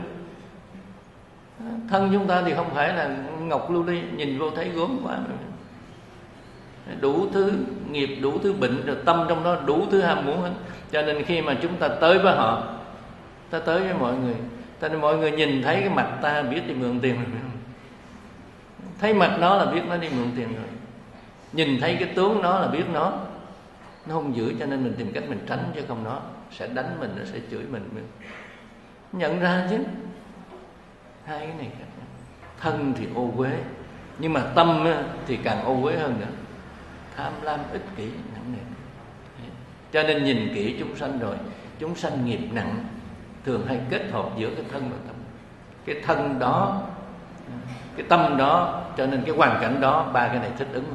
Thân chúng ta thì không phải là ngọc lưu ly, nhìn vô thấy gốm quá nữa. Đủ thứ nghiệp, đủ thứ bệnh, rồi tâm trong đó đủ thứ ham muốn hết. Cho nên khi mà chúng ta tới với họ, ta tới với mọi người, ta nên mọi người nhìn thấy cái mặt ta biết đi mượn tiền rồi. Thấy mặt nó là biết nó đi mượn tiền rồi. Nhìn thấy cái tướng nó là biết nó nó hung dữ, cho nên mình tìm cách mình tránh, chứ không nó sẽ đánh mình, nó sẽ chửi mình. Mình nhận ra chứ. Hai cái này khác nhau. Thân thì ô uế, nhưng mà tâm thì càng ô uế hơn nữa. Tham lam, ích kỷ, nặng nề. Cho nên nhìn kỹ chúng sanh rồi, chúng sanh nghiệp nặng thường hay kết hợp giữa cái thân và tâm. Cái thân đó, cái tâm đó, cho nên cái hoàn cảnh đó, ba cái này thích ứng.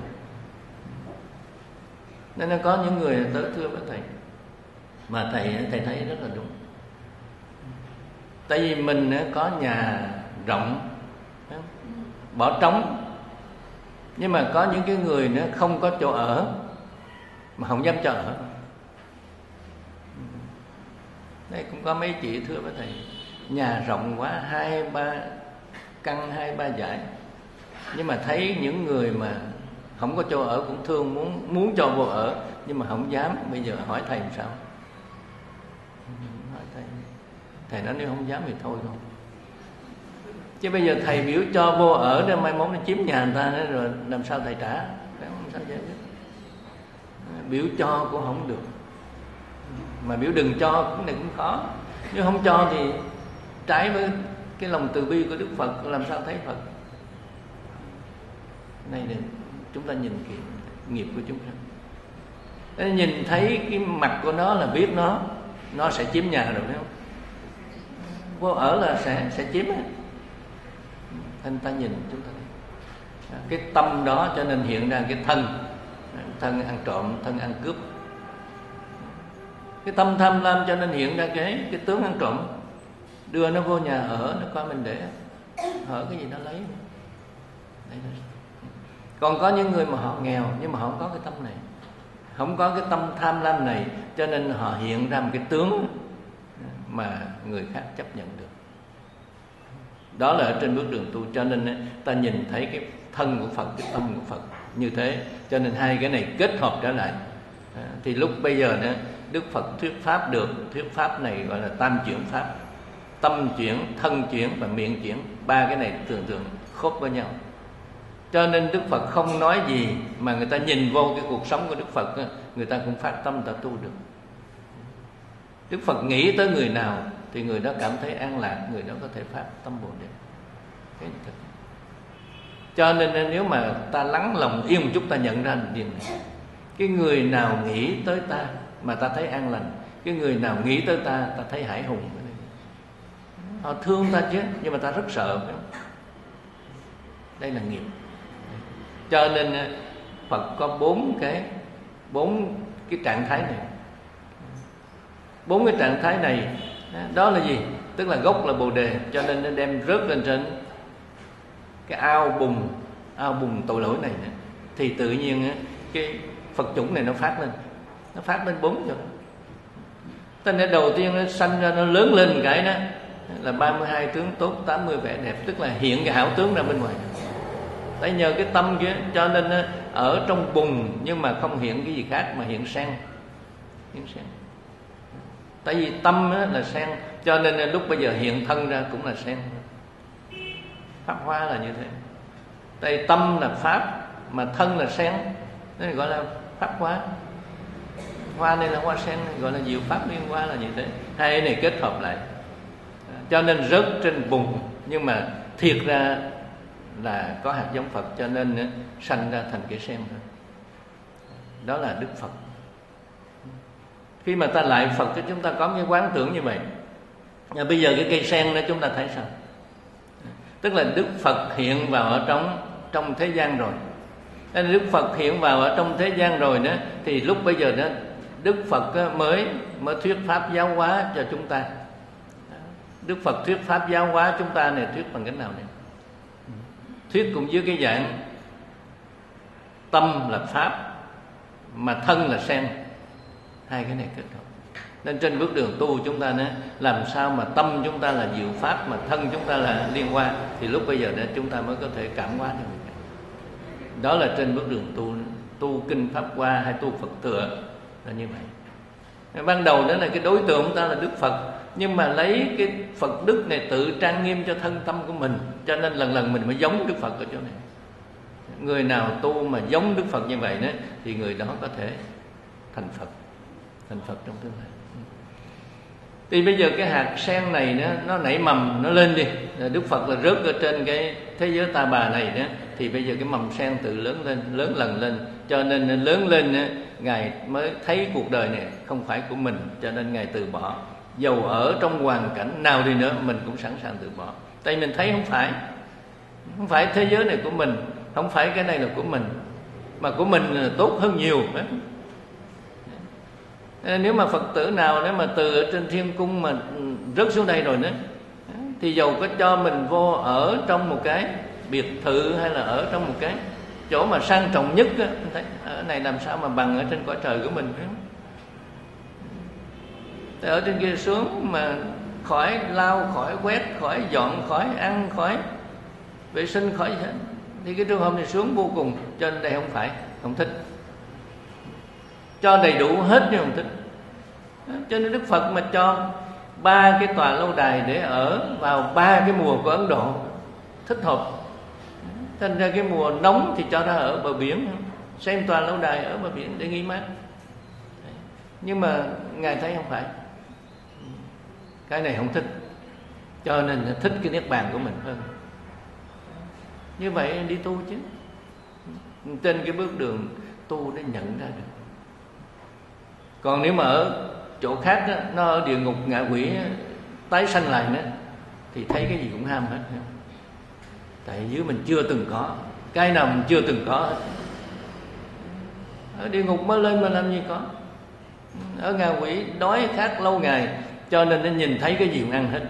Nên có những người tới thưa với thầy, mà thầy thầy thấy rất là đúng. Tại vì mình có nhà rộng, bỏ trống, nhưng mà có những cái người nữa không có chỗ ở, mà không dám cho ở. Đây cũng có mấy chị thưa với thầy, nhà rộng quá, hai ba căn, hai ba dãy, nhưng mà thấy những người mà không có chỗ ở cũng thương, muốn muốn cho vô ở, nhưng mà không dám. Bây giờ hỏi thầy làm sao? Hỏi thầy, thầy nói nếu không dám thì thôi không. Chứ bây giờ thầy biểu cho vô ở để mai mốt nó chiếm nhà người ta rồi làm sao thầy trả? Không sao giải quyết. Biểu cho cũng không được, mà biểu đừng cho cái này cũng khó. Nếu không cho thì trái với cái lòng từ bi của Đức Phật, làm sao thấy Phật? Này này, chúng ta nhìn kỹ nghiệp của chúng ta. Nên nhìn thấy cái mặt của nó là biết nó nó sẽ chiếm nhà rồi, phải không? Vô ở là sẽ sẽ chiếm. Thành ta nhìn chúng ta thấy cái tâm đó, cho nên hiện ra cái thân, thân ăn trộm, thân ăn cướp. Cái tâm tham lam cho nên hiện ra cái cái tướng ăn trộm. Đưa nó vô nhà ở, nó coi mình để hở cái gì nó lấy. Đấy là. Còn có những người mà họ nghèo nhưng mà họ không có cái tâm này, không có cái tâm tham lam này, cho nên họ hiện ra một cái tướng mà người khác chấp nhận được. Đó là ở trên bước đường tu. Cho nên ta nhìn thấy cái thân của Phật, cái tâm của Phật như thế. Cho nên hai cái này kết hợp trở lại. Thì lúc bây giờ nữa, Đức Phật thuyết pháp được. Thuyết pháp này gọi là tam chuyển pháp. Tâm chuyển, thân chuyển và miệng chuyển. Ba cái này thường thường khớp với nhau. Cho nên Đức Phật không nói gì mà người ta nhìn vô cái cuộc sống của Đức Phật, người ta cũng phát tâm ta tu được. Đức Phật nghĩ tới người nào thì người đó cảm thấy an lạc, người đó có thể phát tâm Bồ Đề. Cái thật. Cho nên nếu mà ta lắng lòng yên một chút, ta nhận ra điều này. Cái người nào nghĩ tới ta mà ta thấy an lành, cái người nào nghĩ tới ta ta thấy hải hùng. Họ thương ta chứ, nhưng mà ta rất sợ. Đây là nghiệp. Cho nên Phật có bốn cái bốn cái trạng thái này. Bốn cái trạng thái này đó là gì? Tức là gốc là Bồ Đề, cho nên nó đem rớt lên trên cái ao bùn, ao bùn tội lỗi này, thì tự nhiên cái Phật chủng này nó phát lên, nó phát lên bốn rồi. Cho nên đầu tiên nó sanh ra, nó lớn lên một cái đó là ba mươi hai tướng tốt, tám mươi vẻ đẹp, tức là hiện cái hảo tướng ra bên ngoài. Tại nhờ cái tâm kia, cho nên ở trong bùn nhưng mà không hiện cái gì khác mà hiện sen, hiện sen. Tại vì tâm là sen, cho nên lúc bây giờ hiện thân ra cũng là sen. Pháp hoa là như thế. Tại tâm là pháp mà thân là sen, nên gọi là pháp hoa. Hoa này là hoa sen, gọi là diệu pháp liên hoa là như thế. Hai này kết hợp lại, cho nên rớt trên bùn nhưng mà thiệt ra là có hạt giống Phật, cho nên sanh ra thành cái sen thôi. Đó là Đức Phật. Khi mà ta lại Phật thì chúng ta có cái quán tưởng như vậy. Và bây giờ cái cây sen đó chúng ta thấy sao? Tức là Đức Phật hiện vào ở trong trong thế gian rồi. Nên Đức Phật hiện vào ở trong thế gian rồi đó, thì lúc bây giờ đó Đức Phật mới mới thuyết pháp giáo hóa cho chúng ta. Đức Phật thuyết pháp giáo hóa chúng ta này thuyết bằng cách nào này? Thuyết cũng dưới cái dạng tâm là pháp mà thân là sen, hai cái này kết hợp. Nên trên bước đường tu chúng ta nói làm sao mà tâm chúng ta là diệu pháp mà thân chúng ta là liên quan, thì lúc bây giờ đó chúng ta mới có thể cảm hóa được. Đó là trên bước đường tu tu kinh pháp hoa hay tu Phật thừa là như vậy. Ban đầu đó là cái đối tượng chúng ta là Đức Phật, nhưng mà lấy cái Phật đức này tự trang nghiêm cho thân tâm của mình, cho nên lần lần mình mới giống Đức Phật ở chỗ này. Người nào tu mà giống Đức Phật như vậy đó, thì người đó có thể thành Phật, thành Phật trong tương lai. Thì bây giờ cái hạt sen này đó, nó nảy mầm, nó lên đi. Đức Phật là rớt ở trên cái thế giới ta bà này đó, thì bây giờ cái mầm sen tự lớn lên, lớn lần lên. Cho nên lớn lên đó, Ngài mới thấy cuộc đời này không phải của mình, cho nên Ngài từ bỏ. Dầu ở trong hoàn cảnh nào đi nữa mình cũng sẵn sàng từ bỏ. Tại mình thấy không phải, không phải thế giới này của mình, không phải cái này là của mình, mà của mình là tốt hơn nhiều. Nếu mà Phật tử nào nếu mà từ ở trên thiên cung mà rớt xuống đây rồi nữa, thì dầu có cho mình vô ở trong một cái biệt thự hay là ở trong một cái chỗ mà sang trọng nhất á, thấy ở này làm sao mà bằng ở trên cõi trời của mình. Ở trên kia xuống mà khỏi lau, khỏi quét, khỏi dọn, khỏi ăn, khỏi vệ sinh, khỏi gì hết, thì cái trường hợp này xuống vô cùng. Cho nên đây không phải, không thích. Cho đầy đủ hết nhưng không thích. Cho nên Đức Phật mà cho ba cái tòa lâu đài để ở vào ba cái mùa của Ấn Độ thích hợp. Thành ra cái mùa nóng thì cho ra ở bờ biển, xem tòa lâu đài ở bờ biển để nghỉ mát. Nhưng mà Ngài thấy không phải, cái này không thích, cho nên thích cái niết bàn của mình hơn. Như vậy đi tu chứ, trên cái bước đường tu để nhận ra được. Còn nếu mà ở chỗ khác đó, nó ở địa ngục ngạ quỷ tái sanh lại nữa, thì thấy cái gì cũng ham hết. Tại dưới mình chưa từng có, cái nào mình chưa từng có hết. Ở địa ngục mới lên mà làm gì có. Ở ngạ quỷ đói khát lâu ngày, cho nên nó nhìn thấy cái gì cũng ăn hết.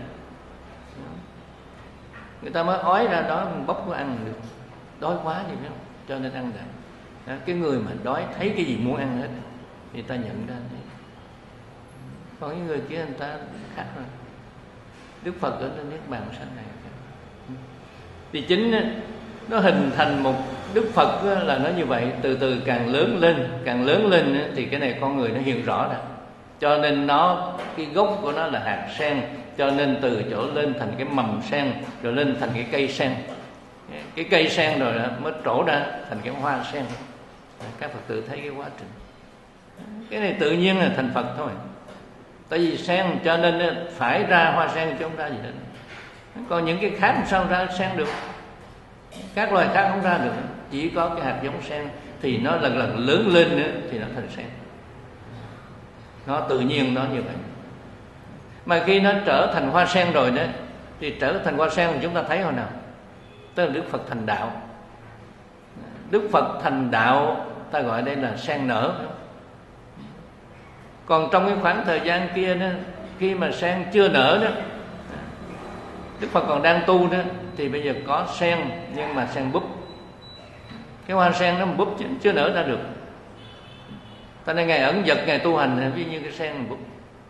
Người ta mới ói ra đó, mình bóc có ăn được, đói quá gì biết không, cho nên ăn được. Cái người mà đói thấy cái gì muốn ăn hết thì ta nhận ra thế. Còn những người kia người ta khác rồi. Đức Phật ở trên niết bàn sanh này thì chính nó hình thành một Đức Phật là nó như vậy. Từ từ càng lớn lên, càng lớn lên thì cái này con người nó hiện rõ ra. Cho nên nó cái gốc của nó là hạt sen, cho nên từ chỗ lên thành cái mầm sen, rồi lên thành cái cây sen. Cái cây sen rồi đó mới trổ ra thành cái hoa sen. Các Phật tử thấy cái quá trình. Cái này tự nhiên là thành Phật thôi. Tại vì sen cho nên phải ra hoa sen chứ không ra gì hết. Còn những cái khác làm sao ra sen được. Các loài khác không ra được. Chỉ có cái hạt giống sen thì nó lần lần lớn lên nữa thì nó thành sen. Nó tự nhiên nó như vậy. Mà khi nó trở thành hoa sen rồi đó, thì trở thành hoa sen thì chúng ta thấy hồi nào? Tức là Đức Phật thành đạo. Đức Phật thành đạo ta gọi đây là sen nở. Còn trong cái khoảng thời gian kia đó, khi mà sen chưa nở đó, Đức Phật còn đang tu đó, thì bây giờ có sen nhưng mà sen búp. Cái hoa sen nó búp chứ, chưa nở ra được. Ta nên Ngài ẩn dật, Ngài tu hành ví như cái sen búp.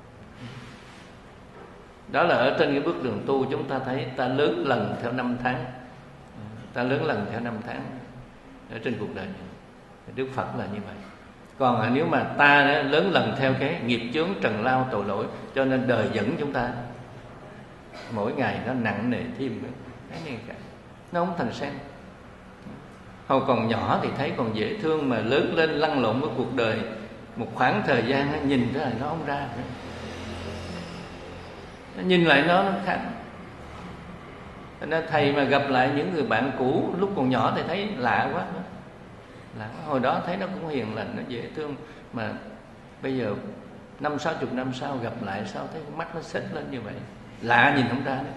Đó là ở trên cái bước đường tu chúng ta thấy ta lớn lần theo năm tháng. Ta lớn lần theo năm tháng ở trên cuộc đời này. Đức Phật là như vậy. Còn nếu mà ta lớn lần theo cái nghiệp chướng trần lao tội lỗi, cho nên đời dẫn chúng ta mỗi ngày nó nặng nề thêm cái này cả. Nó không thành sen. Hồi còn nhỏ thì thấy còn dễ thương, mà lớn lên lăn lộn với cuộc đời một khoảng thời gian nhìn ra là nó không ra nữa. Nhìn lại nó, nó khác. Nên thầy mà gặp lại những người bạn cũ lúc còn nhỏ thì thấy lạ quá. Lạ quá. Hồi đó thấy nó cũng hiền lành, nó dễ thương, mà bây giờ năm sáu chục năm sau gặp lại sao thấy mắt nó xích lên như vậy, lạ nhìn không ra nữa.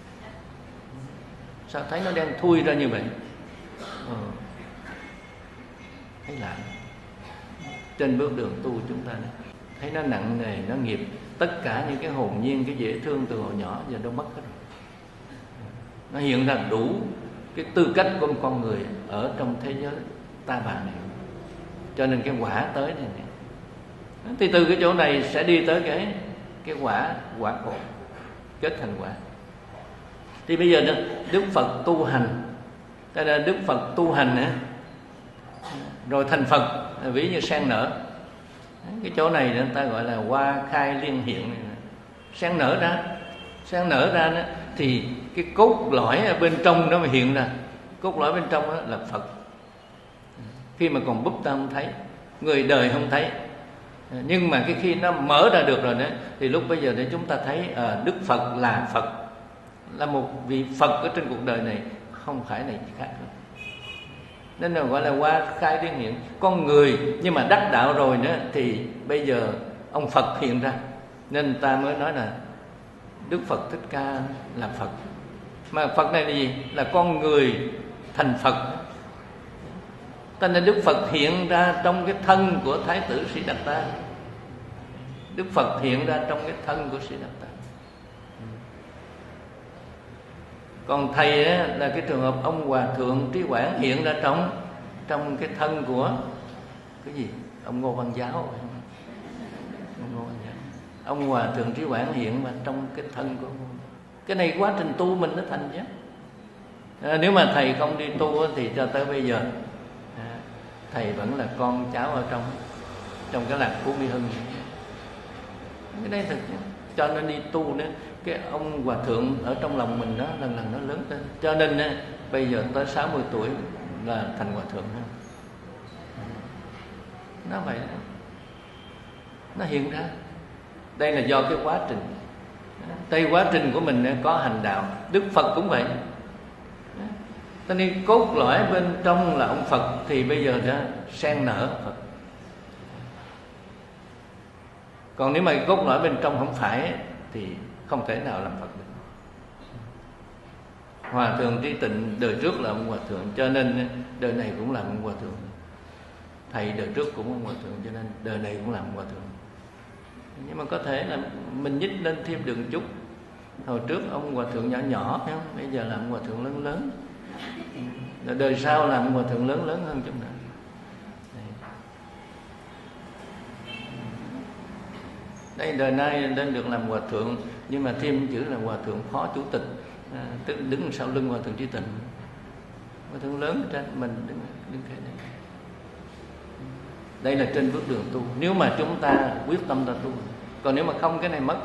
Sao thấy nó đen thui ra như vậy? Ừ. Thấy lạ. Trên bước đường tu chúng ta này. thấy nó nặng nề, nó nghiệp. Tất cả những cái hồn nhiên, cái dễ thương từ hồi nhỏ giờ đâu mất hết rồi. Nó hiện ra đủ cái tư cách của một con người ở trong thế giới ta bà này. Cho nên cái quả tới này, này. Thì từ cái chỗ này sẽ đi tới cái cái quả quả khổ, kết thành quả. Thì bây giờ đó, Đức Phật tu hành, tức là Đức Phật tu hành á, rồi thành Phật, ví như sen nở. Cái chỗ này người ta gọi là hoa khai liên hiện. Sen nở ra, sen nở ra đó, thì cái cốt lõi ở bên trong nó mới hiện ra. Cốt lõi bên trong đó là Phật. Khi mà còn búp ta không thấy, người đời không thấy, nhưng mà cái khi nó mở ra được rồi đó, thì lúc bây giờ để chúng ta thấy à, Đức Phật là Phật, là một vị Phật ở trên cuộc đời này, không phải này gì khác nữa. Nên là gọi là hoa khai liên hiện. Con người nhưng mà đắc đạo rồi nữa thì bây giờ ông Phật hiện ra. Nên ta mới nói là Đức Phật Thích Ca là Phật. Mà Phật này là gì? Là con người thành Phật. Cho nên Đức Phật hiện ra trong cái thân của Thái tử Siddhartha. Đức Phật hiện ra trong cái thân của Siddhartha. Còn thầy á, là cái trường hợp ông Hòa Thượng Trí Quảng hiện ra trong trong cái thân của cái gì? Ông Ngô Văn Giáo. Ông Ngô Văn Giáo. Ông Hòa Thượng Trí Quảng hiện mà trong cái thân của ông. Cái này quá trình tu mình nó thành chứ. À, nếu mà thầy không đi tu thì cho tới bây giờ à, thầy vẫn là con cháu ở trong trong cái làng Phú Mỹ Hưng. Cái đây thật chứ. Cho nên đi tu nữa, cái ông Hòa Thượng ở trong lòng mình đó lần lần nó lớn lên. Cho nên á, bây giờ tới sáu mươi tuổi là thành Hòa Thượng. Nó vậy đó. Nó hiện ra. Đây là do cái quá trình. Đây quá trình của mình có hành đạo. Đức Phật cũng vậy. Cho nên cốt lõi bên trong là ông Phật, thì bây giờ đã sen nở Phật. Còn nếu mà cốt lõi bên trong không phải thì không thể nào làm Phật được. Hòa Thượng Trí Tịnh đời trước là ông Hòa Thượng, cho nên đời này cũng là ông Hòa Thượng. Thầy đời trước cũng ông Hòa Thượng, cho nên đời này cũng là ông Hòa Thượng. Nhưng mà có thể là mình nhích lên thêm được chút. Hồi trước ông Hòa Thượng nhỏ nhỏ, phải không? Bây giờ là ông Hòa Thượng lớn lớn. Đời sau là ông Hòa Thượng lớn lớn hơn chút nữa. Đây đời nay lên được làm Hòa Thượng, nhưng mà thêm chữ là Hòa Thượng Phó Chủ tịch, à, tức đứng sau lưng Hòa Thượng Trí Tịnh. Hòa Thượng lớn ở trên mình đứng, đứng thế này. Đây là trên bước đường tu. Nếu mà chúng ta quyết tâm ta tu, còn nếu mà không cái này mất.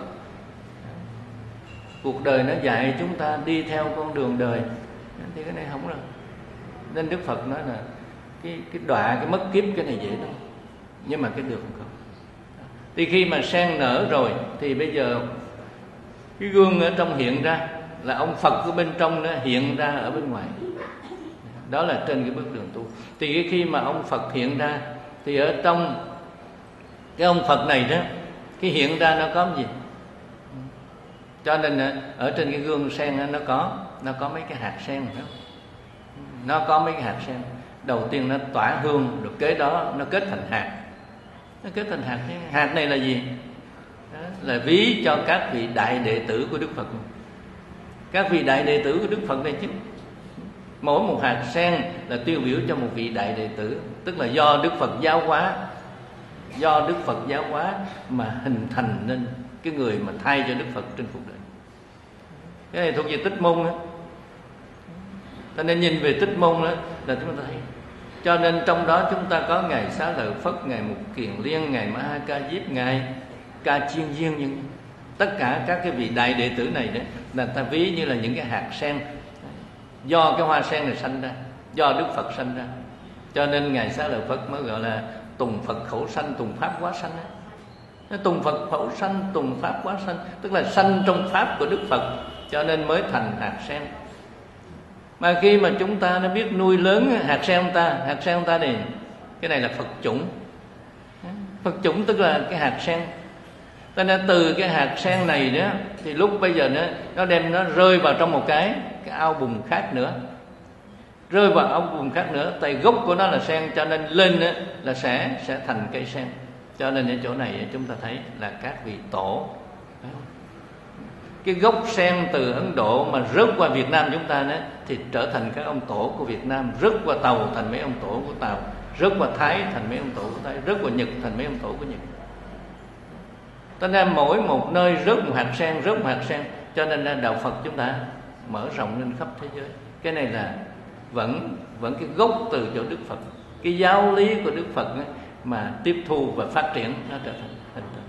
Cuộc đời nó dạy chúng ta đi theo con đường đời, thì cái này không rồi. Nên Đức Phật nói là cái cái đọa, cái mất kiếp cái này dễ lắm, nhưng mà cái được không. Thì khi mà sen nở rồi thì bây giờ cái gương ở trong hiện ra là ông Phật của bên trong nó hiện ra ở bên ngoài. Đó là trên cái bước đường tu. Thì khi mà ông Phật hiện ra thì ở trong cái ông Phật này đó, cái hiện ra nó có cái gì? Cho nên ở trên cái gương sen nó có nó có mấy cái hạt sen đó. Nó có mấy cái hạt sen. Đầu tiên nó tỏa hương, rồi kế đó nó kết thành hạt. Nó kết thành hạt. Hạt này là gì? Đó, là ví cho các vị đại đệ tử của Đức Phật. Các vị đại đệ tử của Đức Phật này chứ. Mỗi một hạt sen là tiêu biểu cho một vị đại đệ tử, tức là do Đức Phật giáo hóa, do Đức Phật giáo hóa mà hình thành nên cái người mà thay cho Đức Phật trên cuộc đời. Cái này thuộc về Tích Môn đó. Cho nên nhìn về Tích Môn đó là chúng ta thấy. Cho nên trong đó chúng ta có Ngài Xá Lợi Phất, Ngài Mục Kiền Liên, Ngài Ma Ha Ca Diếp, Ngài Ca Chiên Viên, những tất cả các cái vị đại đệ tử này đó là ta ví như là những cái hạt sen do cái hoa sen này sanh ra, do Đức Phật sanh ra. Cho nên Ngài Xá Lợi Phất mới gọi là tùng Phật khẩu sanh, tùng Pháp quá sanh á. Tùng Phật khẩu sanh, tùng Pháp quá sanh, tức là sanh trong Pháp của Đức Phật, cho nên mới thành hạt sen. Mà khi mà chúng ta nó biết nuôi lớn hạt sen của ta, hạt sen của ta này, cái này là Phật chủng. Phật chủng tức là cái hạt sen. Cho nên từ cái hạt sen này đó, thì lúc bây giờ nó, nó đem nó rơi vào trong một cái cái ao bùn khác nữa, rơi vào ao bùn khác nữa. Tại gốc của nó là sen, cho nên lên đó là sẽ sẽ thành cây sen. Cho nên ở chỗ này chúng ta thấy là các vị tổ, cái gốc sen từ Ấn Độ mà rớt qua Việt Nam chúng ta đó, thì trở thành các ông tổ của Việt Nam, rớt qua Tàu thành mấy ông tổ của Tàu, rớt qua Thái thành mấy ông tổ của Thái, rớt qua Nhật thành mấy ông tổ của Nhật. Cho nên mỗi một nơi rớt một hạt sen, rớt một hạt sen. Cho nên là đạo Phật chúng ta mở rộng lên khắp thế giới. Cái này là vẫn vẫn cái gốc từ chỗ Đức Phật, cái giáo lý của Đức Phật ấy, mà tiếp thu và phát triển nó trở thành hình thức.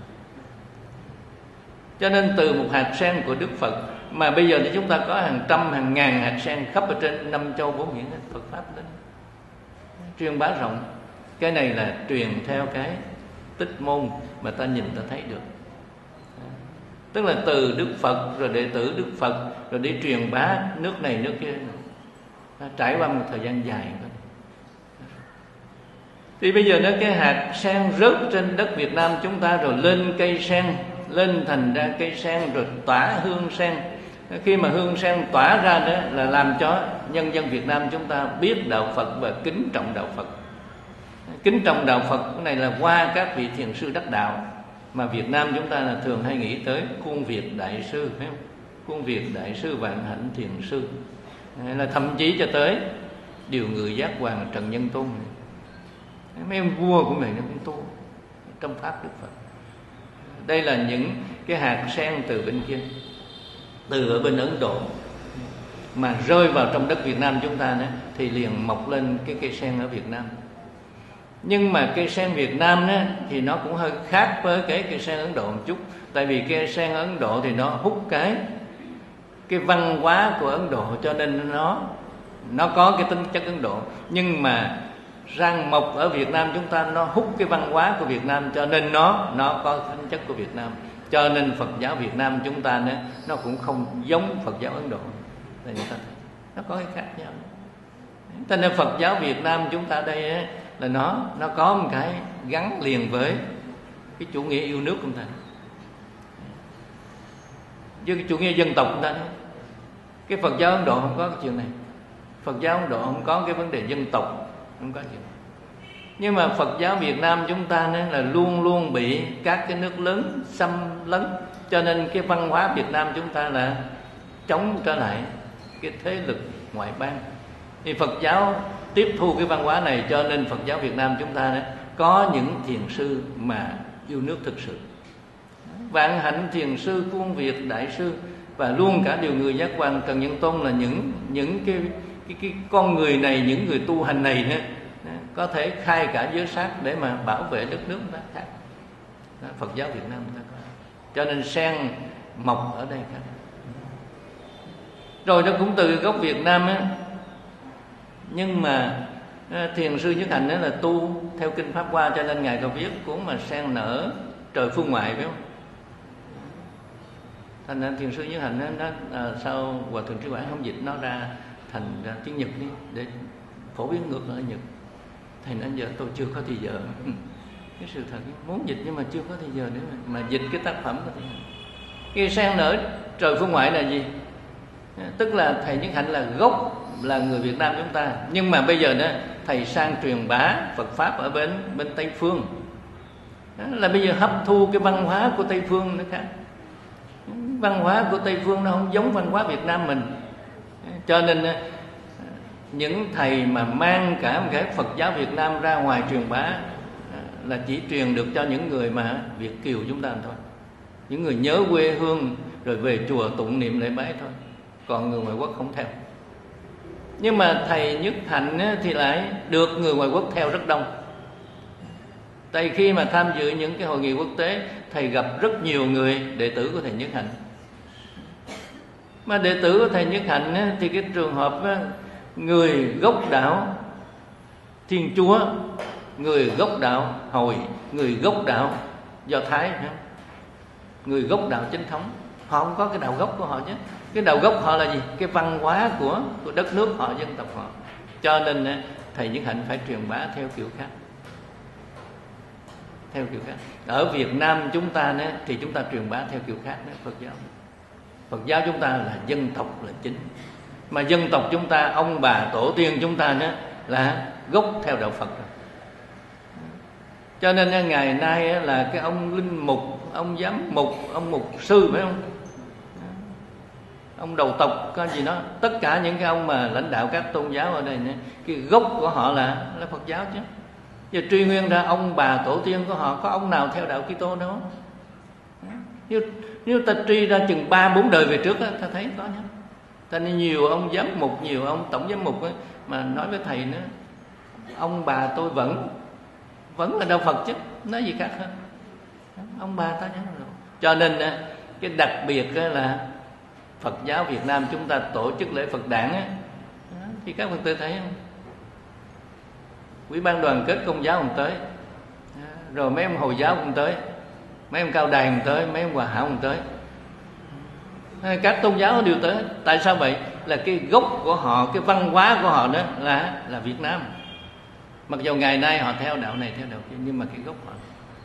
Cho nên từ một hạt sen của Đức Phật mà bây giờ thì chúng ta có hàng trăm hàng ngàn hạt sen khắp ở trên năm châu bốn biển, Phật pháp đến truyền bá rộng. Cái này là truyền theo cái tích môn mà ta nhìn ta thấy được. Tức là từ Đức Phật rồi đệ tử Đức Phật rồi đi truyền bá nước này nước kia, trải qua một thời gian dài. Thì bây giờ nó cái hạt sen rớt trên đất Việt Nam chúng ta rồi lên cây sen, lên thành ra cây sen rồi tỏa hương sen. Khi mà hương sen tỏa ra đó là làm cho nhân dân Việt Nam chúng ta biết đạo Phật và kính trọng đạo Phật. Kính trọng đạo Phật cái này là qua các vị thiền sư đắc đạo, mà Việt Nam chúng ta là thường hay nghĩ tới Khuôn Việt Đại Sư, phải không? Khuôn Việt Đại Sư Vạn Hạnh Thiền Sư, là thậm chí cho tới Điều Người Giác Hoàng Trần Nhân Tôn, mấy ông vua của mình nó cũng tu trong pháp Đức Phật. Đây là những cái hạt sen từ bên kia, từ ở bên Ấn Độ mà rơi vào trong đất Việt Nam chúng ta đó, thì liền mọc lên cái cây sen ở Việt Nam. Nhưng mà cây sen Việt Nam đó, thì nó cũng hơi khác với cái cây sen Ấn Độ một chút. Tại vì cây sen Ấn Độ thì nó hút cái cái văn hóa của Ấn Độ, cho nên nó nó có cái tính chất Ấn Độ. Nhưng mà rang mọc ở Việt Nam chúng ta nó hút cái văn hóa của Việt Nam, cho nên nó nó có tính chất của Việt Nam. Cho nên Phật giáo Việt Nam chúng ta nữa, nó cũng không giống Phật giáo Ấn Độ. Để người ta thấy nó có cái khác nhau. Cho nên Phật giáo Việt Nam chúng ta đây ấy, là nó nó có một cái gắn liền với cái chủ nghĩa yêu nước của chúng ta, với cái chủ nghĩa dân tộc của chúng ta. Cái Phật giáo Ấn Độ không có cái chuyện này. Phật giáo Ấn Độ không có cái vấn đề dân tộc, không có chuyện này. Nhưng mà Phật giáo Việt Nam chúng ta nên là luôn luôn bị các cái nước lớn xâm lấn, cho nên cái văn hóa Việt Nam chúng ta là chống trở lại cái thế lực ngoại bang. Thì Phật giáo tiếp thu cái văn hóa này, cho nên Phật giáo Việt Nam chúng ta đó, có những thiền sư mà yêu nước thực sự. Vạn Hạnh Thiền Sư, Khuôn Việt Đại Sư và luôn cả Điều Người Giác Hoàng Trần Nhân Tôn là những những cái cái cái con người này, những người tu hành này nữa, có thể khai cả giới sát để mà bảo vệ đất nước ta khác. Đó, Phật giáo Việt Nam ta có. Cho nên sen mọc ở đây khác. Rồi nó cũng từ gốc Việt Nam á. Nhưng mà Thiền sư Nhất Hạnh đó là tu theo kinh Pháp Hoa, cho nên ngài có viết cuốn mà sen nở trời phương ngoại, phải không? Thành ra Thiền sư Nhất Hạnh đó, nó à, sao Hòa Thượng Trí Quảng không dịch nó ra thành ra tiếng Nhật đi để phổ biến ngược lại Nhật. Thầy nói giờ tôi chưa có thì giờ. Cái sự thật muốn dịch nhưng mà chưa có thì giờ để mà, mà dịch cái tác phẩm của Thiền Hạnh. Cái sen nở trời phương ngoại là gì? Tức là thầy Nhất Hạnh là gốc, là người Việt Nam chúng ta, nhưng mà bây giờ đó thầy sang truyền bá Phật pháp ở bên bên Tây phương. Đó là bây giờ hấp thu cái văn hóa của Tây phương nữa khác. Văn hóa của Tây phương nó không giống văn hóa Việt Nam mình. Cho nên những thầy mà mang cả một cái Phật giáo Việt Nam ra ngoài truyền bá là chỉ truyền được cho những người mà Việt kiều chúng ta thôi, những người nhớ quê hương rồi về chùa tụng niệm lễ bái thôi, còn người ngoại quốc không theo. Nhưng mà thầy Nhất Hạnh thì lại được người ngoại quốc theo rất đông. Tại khi mà tham dự những cái hội nghị quốc tế, thầy gặp rất nhiều người đệ tử của thầy Nhất Hạnh. Mà đệ tử của thầy Nhất Hạnh thì cái trường hợp người gốc đạo Thiên Chúa, người gốc đạo Hồi, người gốc đạo Do Thái, người gốc đạo chính thống, họ không có cái đạo gốc của họ chứ. Cái đạo gốc họ là gì? Cái văn hóa của, của đất nước họ, dân tộc họ. Cho nên thầy Nhất Hạnh phải truyền bá theo kiểu khác. Theo kiểu khác. Ở Việt Nam chúng ta nữa, thì chúng ta truyền bá theo kiểu khác đó, Phật giáo. Phật giáo chúng ta là dân tộc là chính. Mà dân tộc chúng ta, ông bà tổ tiên chúng ta nữa là gốc theo đạo Phật rồi. Cho nên ngày nay là cái ông linh mục, ông giám mục, ông mục sư phải không, ông đầu tộc có gì đó, tất cả những cái ông mà lãnh đạo các tôn giáo ở đây, cái gốc của họ là là Phật giáo chứ. Giờ truy nguyên ra ông bà tổ tiên của họ có ông nào theo đạo Kitô đâu. Nếu nếu ta truy ra chừng ba bốn đời về trước á, ta thấy có nhá. Ta nên nhiều ông giám mục, nhiều ông tổng giám mục ấy, mà nói với thầy nữa, ông bà tôi vẫn vẫn là đạo Phật chứ, nói gì khác hơn. Ông bà ta nhớ rồi. Cho nên cái đặc biệt là Phật giáo Việt Nam chúng ta tổ chức lễ Phật đản á, thì các Phật tử thấy không? Ủy ban đoàn kết Công giáo cũng tới, rồi mấy ông Hồi giáo cũng tới, mấy ông Cao Đài cũng tới, mấy ông Hòa Hảo cũng tới, các tôn giáo đều tới. Tại sao vậy? Là cái gốc của họ, cái văn hóa của họ đó là là Việt Nam. Mặc dù ngày nay họ theo đạo này theo đạo kia, nhưng mà cái gốc họ,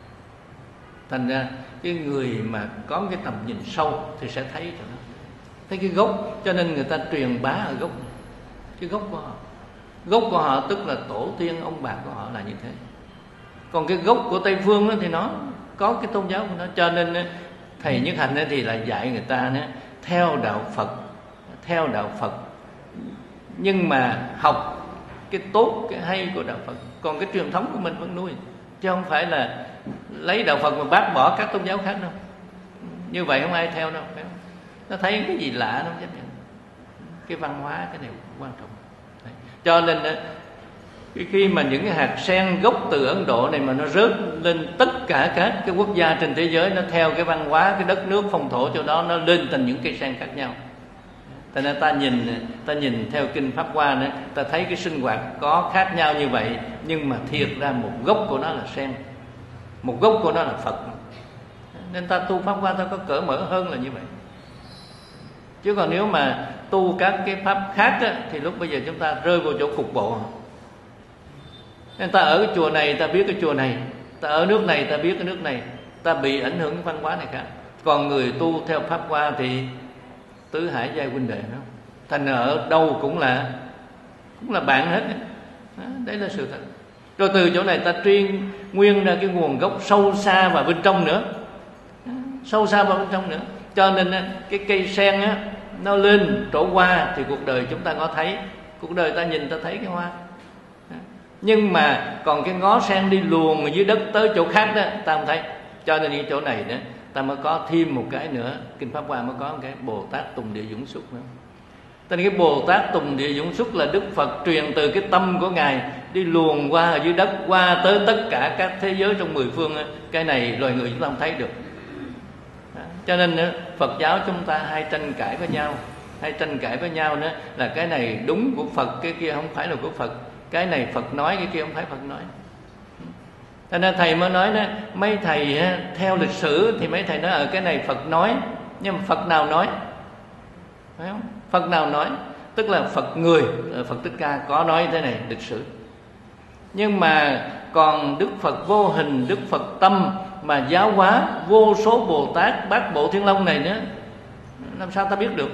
thành ra cái người mà có cái tầm nhìn sâu thì sẽ thấy rồi đó. Thấy cái gốc, cho nên người ta truyền bá ở gốc, cái gốc của họ. Gốc của họ tức là tổ tiên ông bà của họ là như thế. Còn cái gốc của Tây Phương thì nó có cái tôn giáo của nó. Cho nên thầy Nhất Hạnh thì là dạy người ta theo đạo Phật, theo đạo Phật, nhưng mà học cái tốt, cái hay của đạo Phật. Còn cái truyền thống của mình vẫn nuôi, chứ không phải là lấy đạo Phật mà bác bỏ các tôn giáo khác đâu. Như vậy không ai theo đâu, phải không? Nó thấy cái gì lạ nó chấp nhận. Cái văn hóa cái này quan trọng. Đấy. Cho nên khi mà những cái hạt sen gốc từ Ấn Độ này mà nó rớt lên tất cả các cái quốc gia trên thế giới, nó theo cái văn hóa, cái đất nước phong thổ chỗ đó, nó lên thành những cây sen khác nhau. Thành ra ta nhìn ta nhìn theo kinh Pháp Hoa nữa, ta thấy cái sinh hoạt có khác nhau như vậy, nhưng mà thiệt ra một gốc của nó là sen, một gốc của nó là Phật. Nên ta tu Pháp Hoa ta có cởi mở hơn là như vậy. Chứ còn nếu mà tu các cái pháp khác á, thì lúc bây giờ chúng ta rơi vào chỗ cục bộ. Nên ta ở cái chùa này ta biết cái chùa này, ta ở nước này ta biết cái nước này, ta bị ảnh hưởng cái văn hóa này khác. Còn người tu theo Pháp Hoa thì tứ hải giai huynh đệ đó, thành ở đâu cũng là cũng là bạn hết. Đấy là sự thật. Rồi từ chỗ này ta chuyên nguyên ra cái nguồn gốc sâu xa vào bên trong nữa, sâu xa vào bên trong nữa. Cho nên cái cây sen á, nó lên trổ hoa thì cuộc đời chúng ta có thấy, cuộc đời ta nhìn ta thấy cái hoa. Nhưng mà còn cái ngó sen đi luồn ở dưới đất tới chỗ khác đó ta không thấy. Cho nên cái chỗ này đó ta mới có thêm một cái nữa, kinh Pháp Hoa mới có một cái Bồ Tát Tùng Địa Dũng Xuất nữa. Cho nên cái Bồ Tát Tùng Địa Dũng Xuất là Đức Phật truyền từ cái tâm của Ngài đi luồn qua ở dưới đất, qua tới tất cả các thế giới trong mười phương. Cái này loài người chúng ta không thấy được. Cho nên Phật giáo chúng ta hay tranh cãi với nhau, hay tranh cãi với nhau nữa là cái này đúng của Phật, cái kia không phải là của Phật. Cái này Phật nói, cái kia không phải Phật nói. Cho nên thầy mới nói đó, mấy thầy theo lịch sử thì mấy thầy nói ở cái này Phật nói, nhưng mà Phật nào nói? Phải không? Phật nào nói? Tức là Phật người, Phật Thích Ca có nói thế này lịch sử. Nhưng mà còn Đức Phật vô hình, Đức Phật tâm mà giáo hóa vô số Bồ Tát Bát Bộ Thiên Long này nữa, làm sao ta biết được?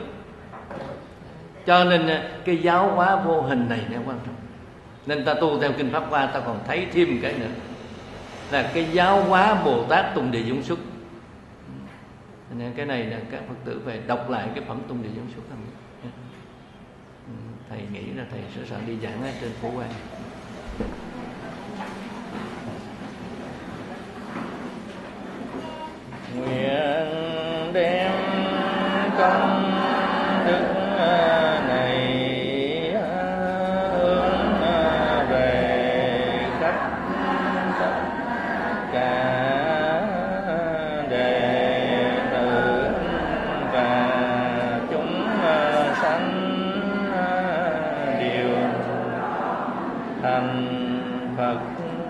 Cho nên cái giáo hóa vô hình này là quan trọng. Nên ta tu theo kinh Pháp Hoa ta còn thấy thêm một cái nữa là cái giáo hóa Bồ Tát Tùng Địa Dũng Xuất. Nên cái này là các Phật tử về đọc lại cái phẩm Tùng Địa Dũng Xuất. Thầy nghĩ là thầy sẽ soạn đi giảng ở trên Phổ Quang. Nguyện đem công đức này hướng về khắp tất cả đệ tử và chúng sanh đều thành Phật